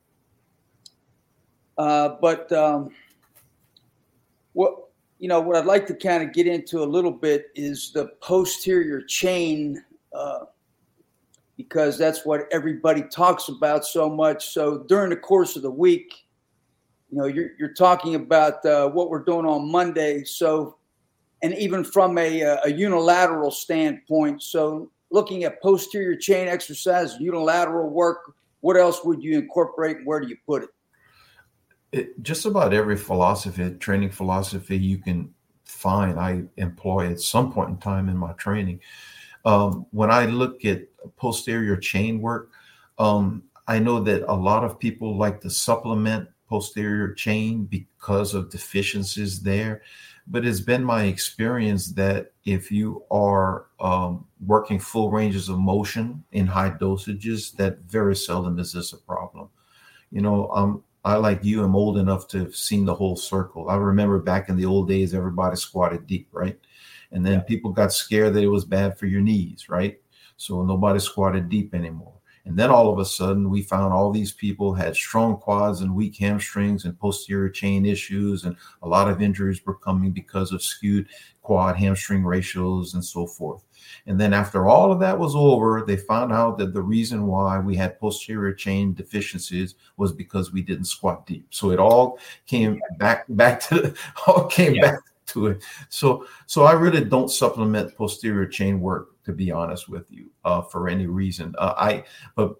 what I'd like to kind of get into a little bit is the posterior chain, because that's what everybody talks about so much. So during the course of the week, you're talking about what we're doing on Monday. So, and even from a unilateral standpoint, so looking at posterior chain exercise, unilateral work, what else would you incorporate and where do you put it? Just about every training philosophy you can find, I employ at some point in time in my training. When I look at posterior chain work, I know that a lot of people like to supplement posterior chain because of deficiencies there. But it's been my experience that if you are working full ranges of motion in high dosages, that very seldom is this a problem. I, like you, am old enough to have seen the whole circle. I remember back in the old days, everybody squatted deep, right? And then people got scared that it was bad for your knees, right? So nobody squatted deep anymore. And then all of a sudden, we found all these people had strong quads and weak hamstrings and posterior chain issues, and a lot of injuries were coming because of skewed quad hamstring ratios and so forth. And then after all of that was over, they found out that the reason why we had posterior chain deficiencies was because we didn't squat deep. So it all came back to it. So I really don't supplement posterior chain work, to be honest with you, for any reason. But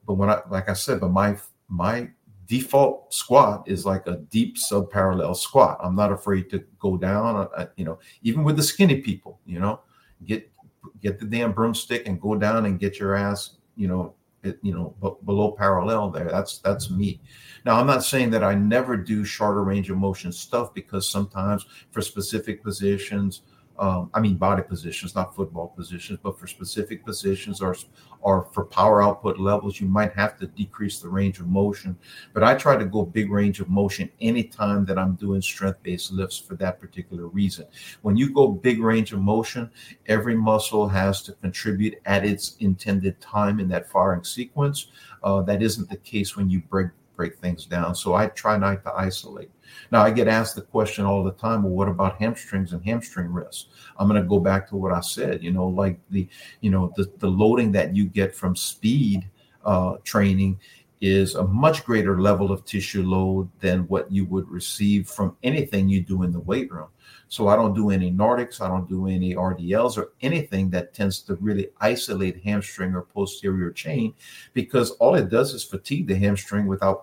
my default squat is like a deep subparallel squat. I'm not afraid to go down, even with the skinny people, get the damn broomstick and go down and get your ass, below parallel there. That's me. Now, I'm not saying that I never do shorter range of motion stuff, because sometimes for specific positions, body positions, not football positions, but for specific positions or for power output levels, you might have to decrease the range of motion. But I try to go big range of motion anytime that I'm doing strength-based lifts for that particular reason. When you go big range of motion, every muscle has to contribute at its intended time in that firing sequence. That isn't the case when you break things down. So I try not to isolate. Now, I get asked the question all the time, well, what about hamstrings and hamstring rest? I'm going to go back to what I said, like the loading that you get from speed training is a much greater level of tissue load than what you would receive from anything you do in the weight room. So I don't do any Nordics, I don't do any RDLs or anything that tends to really isolate hamstring or posterior chain, because all it does is fatigue the hamstring without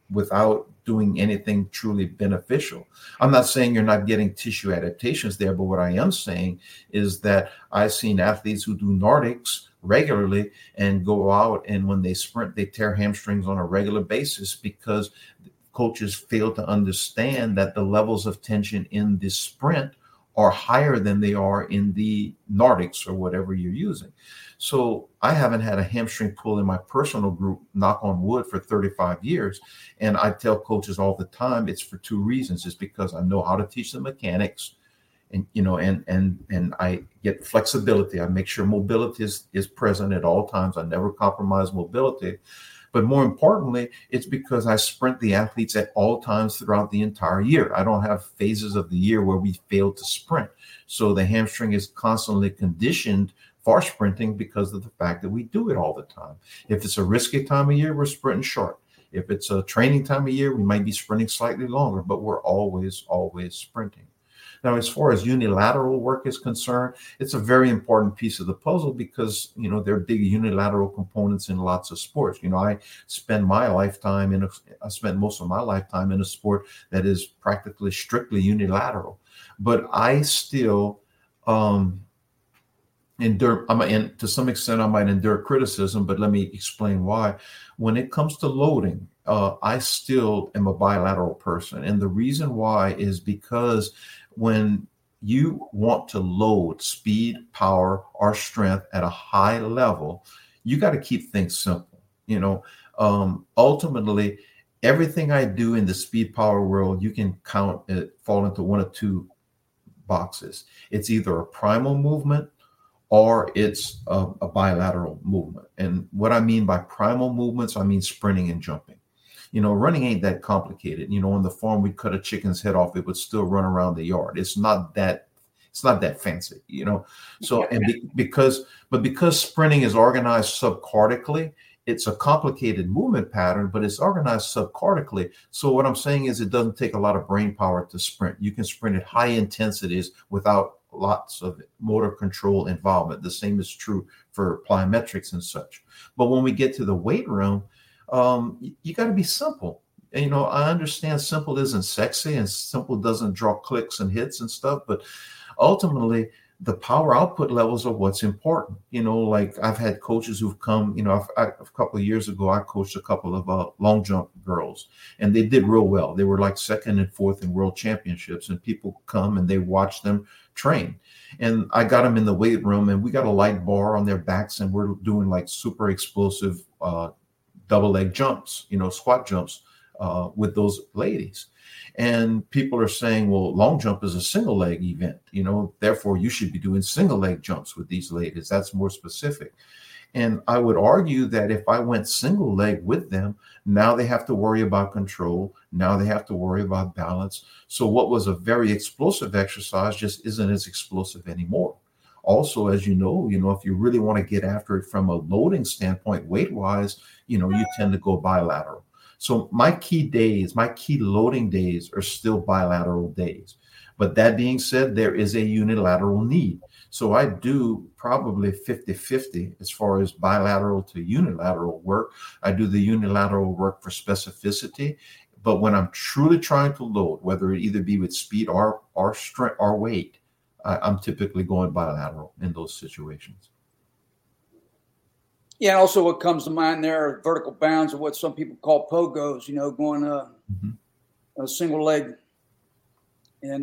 without doing anything truly beneficial. I'm not saying you're not getting tissue adaptations there, but what I am saying is that I've seen athletes who do Nordics regularly and go out, and when they sprint, they tear hamstrings on a regular basis because coaches fail to understand that the levels of tension in this sprint are higher than they are in the Nordics or whatever you're using. So I haven't had a hamstring pull in my personal group, knock on wood, for 35 years. And I tell coaches all the time, it's for two reasons. It's because I know how to teach the mechanics, and, you know, and I get flexibility. I make sure mobility is present at all times. I never compromise mobility. But more importantly, it's because I sprint the athletes at all times throughout the entire year. I don't have phases of the year where we fail to sprint. So the hamstring is constantly conditioned for sprinting because of the fact that we do it all the time. If it's a risky time of year, we're sprinting short. If it's a training time of year, we might be sprinting slightly longer, but we're always sprinting. Now, as far as unilateral work is concerned, it's a very important piece of the puzzle because, you know, there are big unilateral components in lots of sports. You know, I spent most of my lifetime in a sport that is practically strictly unilateral, but I still endure, and to some extent, I might endure criticism, but let me explain why. When it comes to loading, I still am a bilateral person. And the reason why is because when you want to load speed, power, or strength at a high level, you got to keep things simple. You know, ultimately, everything I do in the speed power world, you can count it fall into one of two boxes. It's either a primal movement or it's a bilateral movement. And what I mean by primal movements, I mean sprinting and jumping. You know, running ain't that complicated. You know, on the farm, we cut a chicken's head off, it would still run around the yard. It's not that fancy, you know. So, because sprinting is organized subcortically, it's a complicated movement pattern, but it's organized subcortically. So what I'm saying is it doesn't take a lot of brain power to sprint. You can sprint at high intensities without lots of motor control involvement. The same is true for plyometrics and such. But when we get to the weight room, you got to be simple. And, you know, I understand simple isn't sexy and simple doesn't draw clicks and hits and stuff, but ultimately the power output levels are what's important. You know, like I've had coaches who've come, you know, a couple of years ago, I coached a couple of long jump girls and they did real well. They were like second and fourth in world championships, and people come and they watch them train. And I got them in the weight room and we got a light bar on their backs and we're doing like super explosive double leg jumps, you know, squat jumps with those ladies. And people are saying, well, long jump is a single leg event, you know, therefore you should be doing single leg jumps with these ladies. That's more specific. And I would argue that if I went single leg with them, now they have to worry about control. Now they have to worry about balance. So what was a very explosive exercise just isn't as explosive anymore. Also, as you know, if you really want to get after it from a loading standpoint, weight-wise, you know, you tend to go bilateral. So my key loading days are still bilateral days. But that being said, there is a unilateral need. So I do probably 50-50 as far as bilateral to unilateral work. I do the unilateral work for specificity. But when I'm truly trying to load, whether it either be with speed or strength or weight, I'm typically going bilateral in those situations. Yeah, and also what comes to mind there are vertical bounds, or what some people call pogos, you know, going a single leg. And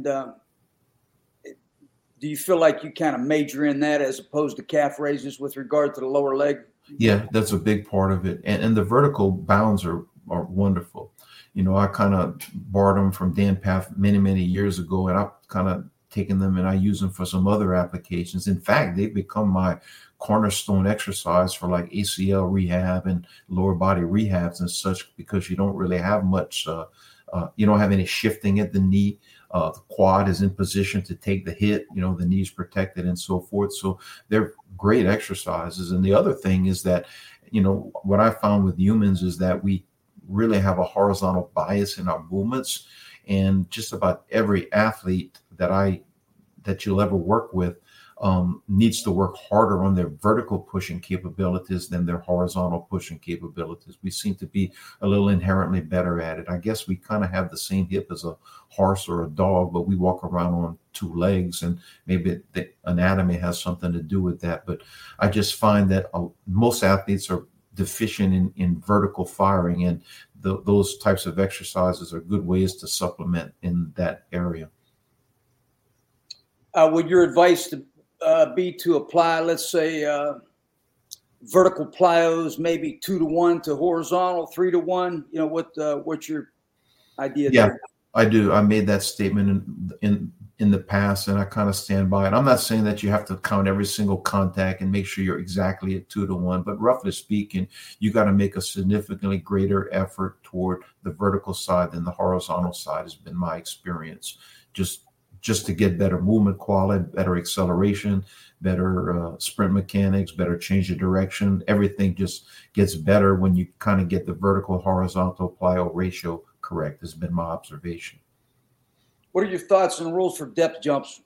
do you feel like you kind of major in that as opposed to calf raises with regard to the lower leg? Yeah, that's a big part of it. And the vertical bounds are wonderful. You know, I kind of borrowed them from Dan Path many, many years ago, and I've kind of taken them and I use them for some other applications. In fact, they've become my cornerstone exercise for like ACL rehab and lower body rehabs and such, because you don't really have much, you don't have any shifting at the knee. The quad is in position to take the hit, you know, the knee's protected and so forth. So they're great exercises. And the other thing is that, you know, what I found with humans is that we really have a horizontal bias in our movements. And just about every athlete that you'll ever work with, needs to work harder on their vertical pushing capabilities than their horizontal pushing capabilities. We seem to be a little inherently better at it. I guess we kind of have the same hip as a horse or a dog, but we walk around on two legs, and maybe the anatomy has something to do with that. But I just find that most athletes are deficient in vertical firing, and those types of exercises are good ways to supplement in that area. Would your advice be to apply, let's say, vertical plyos, maybe 2-to-1 to horizontal, 3-to-1? You know, what's your idea Yeah, there? I do. I made that statement in the past, and I kind of stand by it. I'm not saying that you have to count every single contact and make sure you're exactly at 2-to-1, but roughly speaking, you got to make a significantly greater effort toward the vertical side than the horizontal side, has been my experience. Just to get better movement quality, better acceleration, better sprint mechanics, better change of direction. Everything just gets better when you kind of get the vertical horizontal plyo ratio correct, has been my observation. What are your thoughts and rules for depth jumps?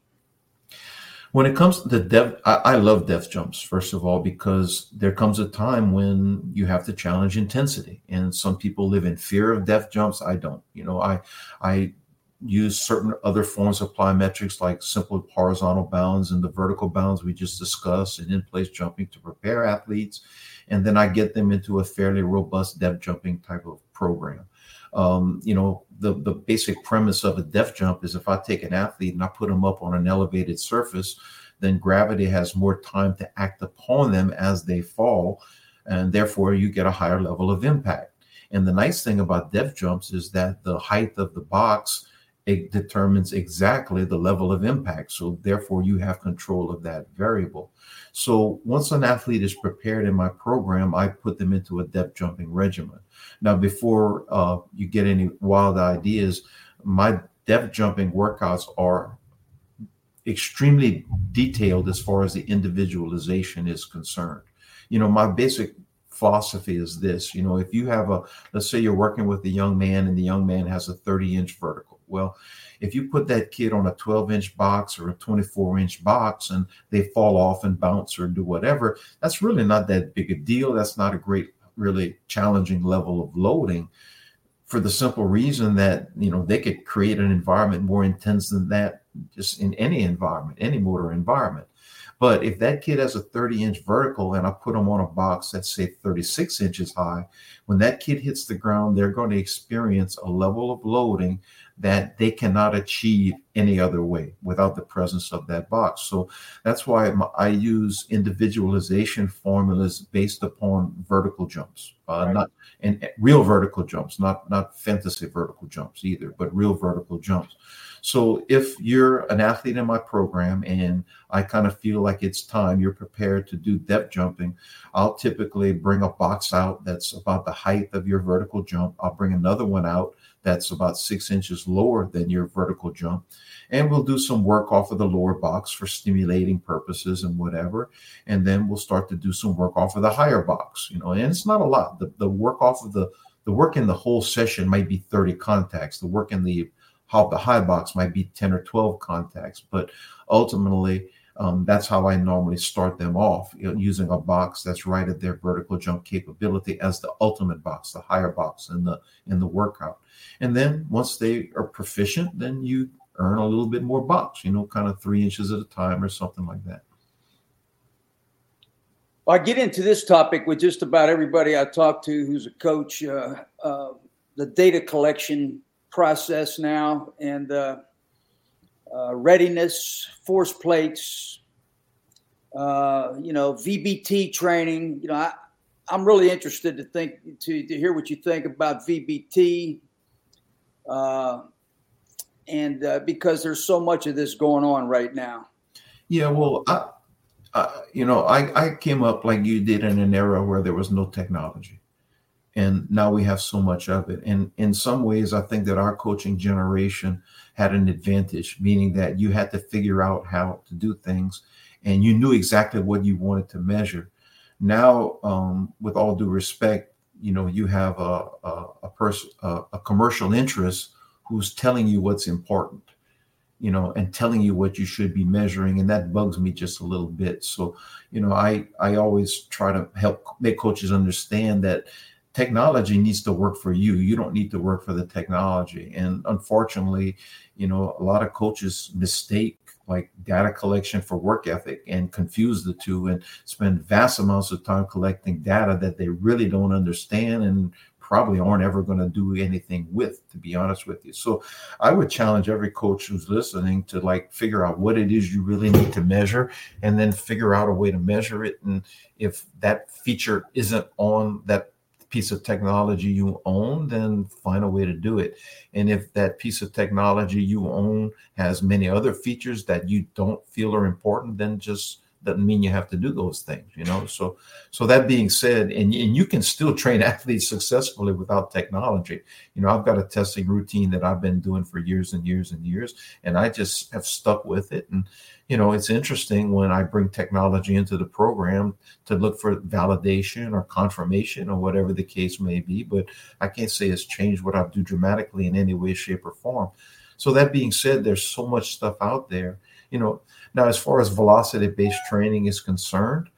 When it comes to the depth, I love depth jumps, first of all, because there comes a time when you have to challenge intensity. And some people live in fear of depth jumps. I don't. You know, I use certain other forms of plyometrics like simple horizontal bounds and the vertical bounds we just discussed, and in-place jumping to prepare athletes. And then I get them into a fairly robust depth jumping type of program. You know, the basic premise of a depth jump is if I take an athlete and I put them up on an elevated surface, then gravity has more time to act upon them as they fall, and therefore you get a higher level of impact. And the nice thing about depth jumps is that the height of the box, it determines exactly the level of impact. So therefore you have control of that variable. So once an athlete is prepared in my program, I put them into a depth jumping regimen. Now, before you get any wild ideas, my depth jumping workouts are extremely detailed as far as the individualization is concerned. You know, my basic philosophy is this: you know, if you have let's say you're working with a young man and the young man has a 30-inch vertical. Well, if you put that kid on a 12-inch box or a 24-inch box and they fall off and bounce or do whatever, that's really not that big a deal. That's not a great, really challenging level of loading, for the simple reason that, you know, they could create an environment more intense than that just in any environment, any motor environment. But if that kid has a 30-inch vertical and I put them on a box that's, say, 36 inches high, when that kid hits the ground, they're going to experience a level of loading that they cannot achieve any other way without the presence of that box. So that's why I use individualization formulas based upon vertical jumps, not and real vertical jumps, not fantasy vertical jumps either, but real vertical jumps. So if you're an athlete in my program and I kind of feel like it's time, you're prepared to do depth jumping, I'll typically bring a box out that's about the height of your vertical jump. I'll bring another one out that's about 6 inches lower than your vertical jump. And we'll do some work off of the lower box for stimulating purposes and whatever. And then we'll start to do some work off of the higher box, you know, and it's not a lot. The work off of the work in the whole session might be 30 contacts. The work in the high box might be 10 or 12 contacts, but ultimately that's how I normally start them off, you know, using a box that's right at their vertical jump capability as the ultimate box, the higher box in the workout. And then once they are proficient, then you earn a little bit more box, you know, kind of 3 inches at a time or something like that. Well, I get into this topic with just about everybody I talk to who's a coach, the data collection process now, and readiness, force plates, you know, VBT training. You know, I'm really interested to hear what you think about VBT, and because there's so much of this going on right now. Yeah, well, I came up like you did in an era where there was no technology. And now we have so much of it. And in some ways, I think that our coaching generation had an advantage, meaning that you had to figure out how to do things and you knew exactly what you wanted to measure. Now, with all due respect, you know, you have a commercial interest who's telling you what's important. and telling you what you should be measuring. And that bugs me just a little bit. So, I always try to help make coaches understand that technology needs to work for you. You don't need to work for the technology. And unfortunately, a lot of coaches mistake like data collection for work ethic and confuse the two and spend vast amounts of time collecting data that they really don't understand and probably aren't ever going to do anything with, to be honest with you. So I would challenge every coach who's listening to like figure out what it is you really need to measure and then figure out a way to measure it. And if that feature isn't on that piece of technology you own, then find a way to do it. And if that piece of technology you own has many other features that you don't feel are important, then just doesn't mean you have to do those things, So that being said, and you can still train athletes successfully without technology. I've got a testing routine that I've been doing for years and years and years, and I just have stuck with it. And, it's interesting when I bring technology into the program to look for validation or confirmation or whatever the case may be, but I can't say it's changed what I do dramatically in any way, shape, or form. So that being said, there's so much stuff out there, Now, as far as velocity-based training is concerned,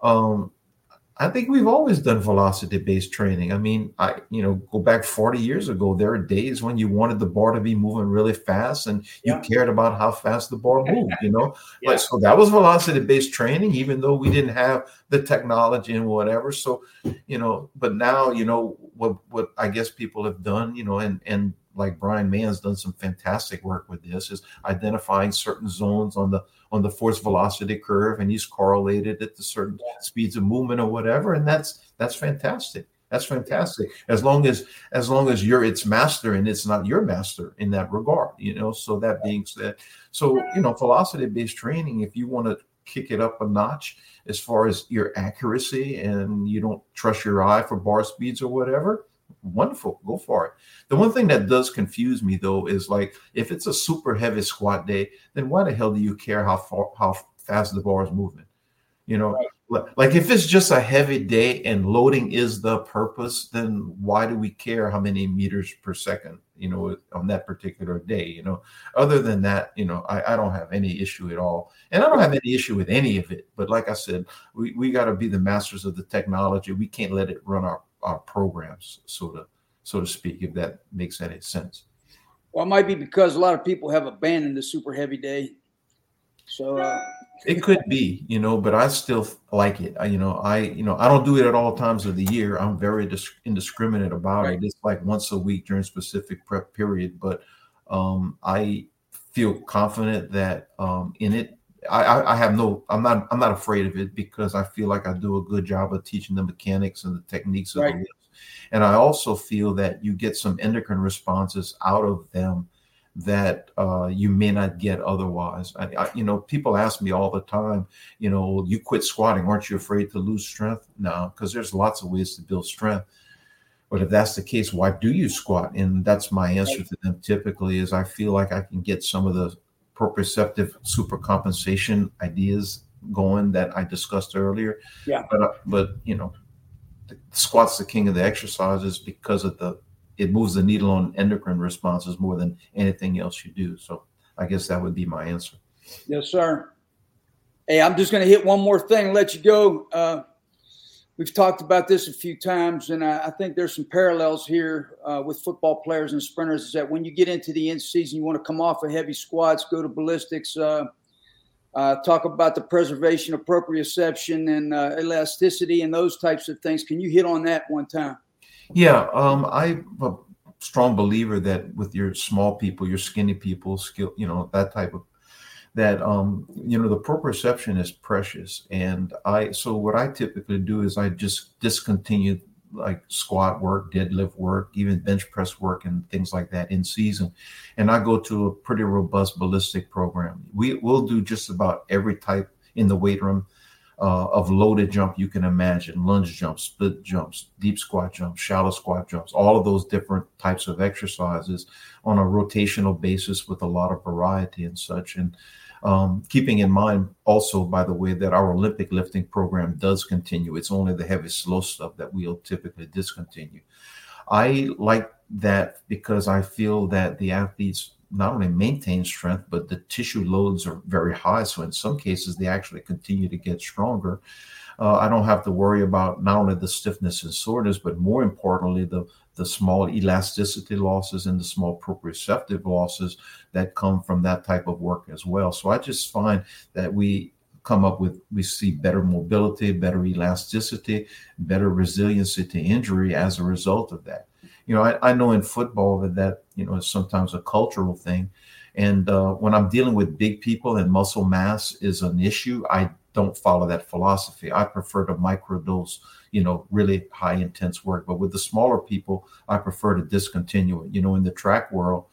I think we've always done velocity-based training. I mean, go back 40 years ago, there are days when you wanted the bar to be moving really fast and you cared about how fast the bar moved, But so that was velocity-based training, even though we didn't have the technology and whatever. So, but now, what I guess people have done, and like Brian Mann's done some fantastic work with this, is identifying certain zones on the force velocity curve, and he's correlated it to certain speeds of movement or whatever, and that's fantastic. That's fantastic. As long as you're its master and it's not your master in that regard, So that being said, velocity-based training, if you want to kick it up a notch as far as your accuracy and you don't trust your eye for bar speeds or whatever, wonderful, go for it. The one thing that does confuse me though is like if it's a super heavy squat day, then why the hell do you care how fast the bar is moving? Right. Like if it's just a heavy day and loading is the purpose, then why do we care how many meters per second, on that particular day? Other than that, I don't have any issue at all. And I don't have any issue with any of it. But like I said, we got to be the masters of the technology. We can't let it run our programs, so to speak, if that makes any sense. Well, it might be because a lot of people have abandoned the super heavy day. So it could be, but I still like it. I don't do it at all times of the year. I'm very indiscriminate about it. It's like once a week during specific prep period. But I feel confident that in it, I'm not afraid of it because I feel like I do a good job of teaching the mechanics and the techniques of the lifts. And I also feel that you get some endocrine responses out of them that you may not get otherwise. People ask me all the time, you quit squatting, aren't you afraid to lose strength? No, because there's lots of ways to build strength. But if that's the case, why do you squat? And that's my answer to them typically is I feel like I can get some of the proprioceptive supercompensation ideas going that I discussed earlier. Yeah. But the squat's the king of the exercises because of it moves the needle on endocrine responses more than anything else you do. So I guess that would be my answer. Yes, sir. Hey, I'm just going to hit one more thing and let you go. We've talked about this a few times, and I think there's some parallels here with football players and sprinters is that when you get into the end season, you want to come off of heavy squats, go to ballistics, talk about the preservation of proprioception and elasticity and those types of things. Can you hit on that one time? Yeah, I'm a strong believer that with your small people, your skinny people, that type of that, the proprioception is precious. And so what I typically do is I just discontinue like squat work, deadlift work, even bench press work and things like that in season. And I go to a pretty robust ballistic program. We'll do just about every type in the weight room of loaded jump you can imagine, lunge jumps, split jumps, deep squat jumps, shallow squat jumps, all of those different types of exercises on a rotational basis with a lot of variety and such. And keeping in mind also, by the way, that our Olympic lifting program does continue. It's only the heavy, slow stuff that we'll typically discontinue. I like that because I feel that the athletes not only maintain strength, but the tissue loads are very high. So in some cases, they actually continue to get stronger. I don't have to worry about not only the stiffness and soreness, but more importantly, the small elasticity losses and the small proprioceptive losses that come from that type of work as well. So I just find that we see better mobility, better elasticity, better resiliency to injury as a result of that. I know in football that is sometimes a cultural thing. And when I'm dealing with big people and muscle mass is an issue, I don't follow that philosophy. I prefer to microdose, really high intense work. But with the smaller people, I prefer to discontinue it. In the track world,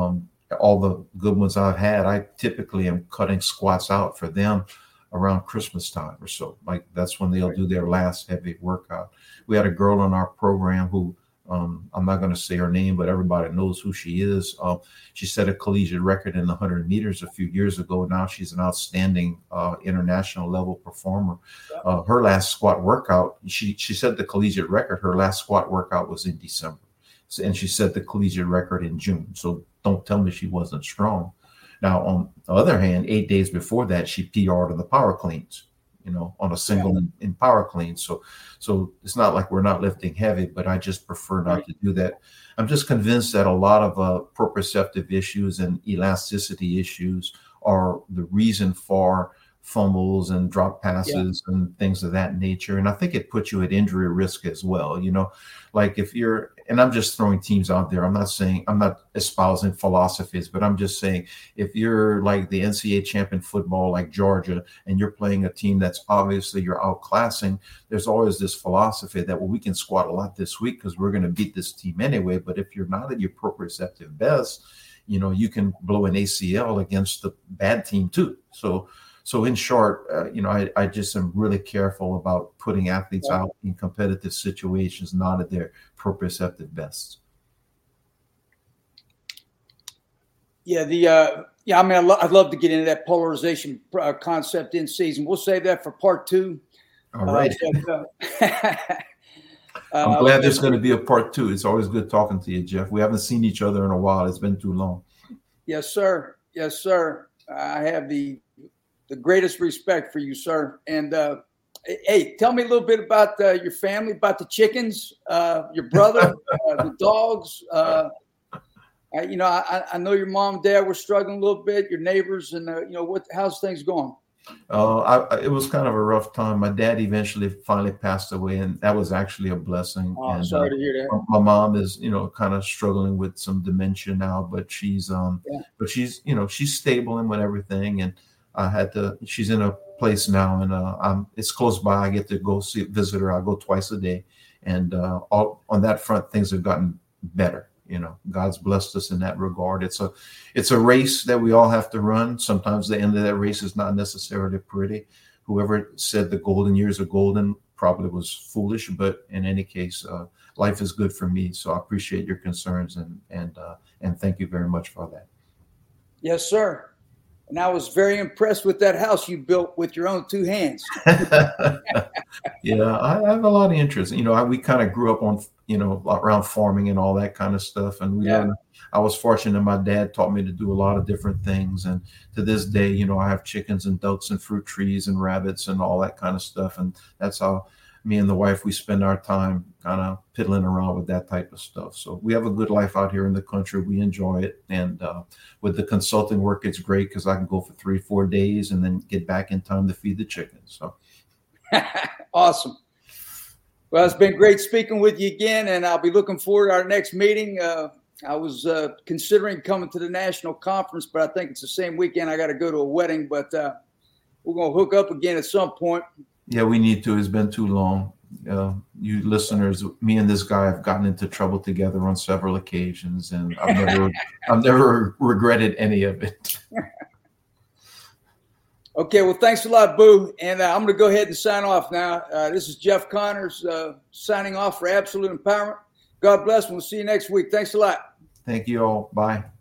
all the good ones I've had, I typically am cutting squats out for them around Christmas time or so. Like that's when they'll do their last heavy workout. We had a girl in our program who, I'm not going to say her name, but everybody knows who she is. She set a collegiate record in the 100 meters a few years ago. Now she's an outstanding international level performer. Her last squat workout, she set the collegiate record. Her last squat workout was in December. And she set the collegiate record in June. So don't tell me she wasn't strong. Now, on the other hand, 8 days before that, she PR'd on the power cleans, on a single in power clean. So it's not like we're not lifting heavy, but I just prefer not to do that. I'm just convinced that a lot of proprioceptive issues and elasticity issues are the reason for fumbles and drop passes and things of that nature. And I think it puts you at injury risk as well. Like if you're, and I'm just throwing teams out there. I'm not espousing philosophies, but I'm just saying if you're like the NCAA champion football, like Georgia, and you're playing a team that's obviously you're outclassing, there's always this philosophy that, well, we can squat a lot this week because we're going to beat this team anyway. But if you're not at your proprioceptive best, you can blow an ACL against the bad team too. So in short, I just am really careful about putting athletes out in competitive situations, not at their proprioceptive best. Yeah, I'd love to get into that polarization concept in season. We'll save that for part 2. All right. I'm glad there's going to be a part 2. It's always good talking to you, Jeff. We haven't seen each other in a while. It's been too long. Yes, sir. Yes, sir. I have the greatest respect for you, sir. And hey, tell me a little bit about your family, about the chickens, your brother, the dogs. I know your mom and dad were struggling a little bit, your neighbors, and how's things going? It was kind of a rough time. My dad eventually finally passed away, and that was actually a blessing. Oh, sorry to hear that. My mom is, kind of struggling with some dementia now, but she's she's stable and with everything. And she's in a place now, and it's close by. I get to go visit her. I go twice a day, and on that front, things have gotten better. God's blessed us in that regard. It's a race that we all have to run. Sometimes the end of that race is not necessarily pretty. Whoever said the golden years are golden probably was foolish, but in any case, life is good for me. So I appreciate your concerns and thank you very much for that. Yes, sir. And I was very impressed with that house you built with your own 2 hands. Yeah, I have a lot of interest. We kind of grew up on, around farming and all that kind of stuff. And I was fortunate. My dad taught me to do a lot of different things. And to this day, I have chickens and ducks and fruit trees and rabbits and all that kind of stuff. And that's how me and the wife, we spend our time kind of piddling around with that type of stuff. So we have a good life out here in the country. We enjoy it. And with the consulting work, it's great because I can go for 3-4 days and then get back in time to feed the chickens. So awesome. Well, it's been great speaking with you again, and I'll be looking forward to our next meeting. I was considering coming to the national conference, but I think it's the same weekend. I got to go to a wedding, but we're going to hook up again at some point. Yeah, we need to. It's been too long. You listeners, me and this guy have gotten into trouble together on several occasions, and I've never regretted any of it. Okay, well, thanks a lot, Boo. And I'm going to go ahead and sign off now. This is Jeff Connors signing off for Absolute Empowerment. God bless. We'll see you next week. Thanks a lot. Thank you all. Bye.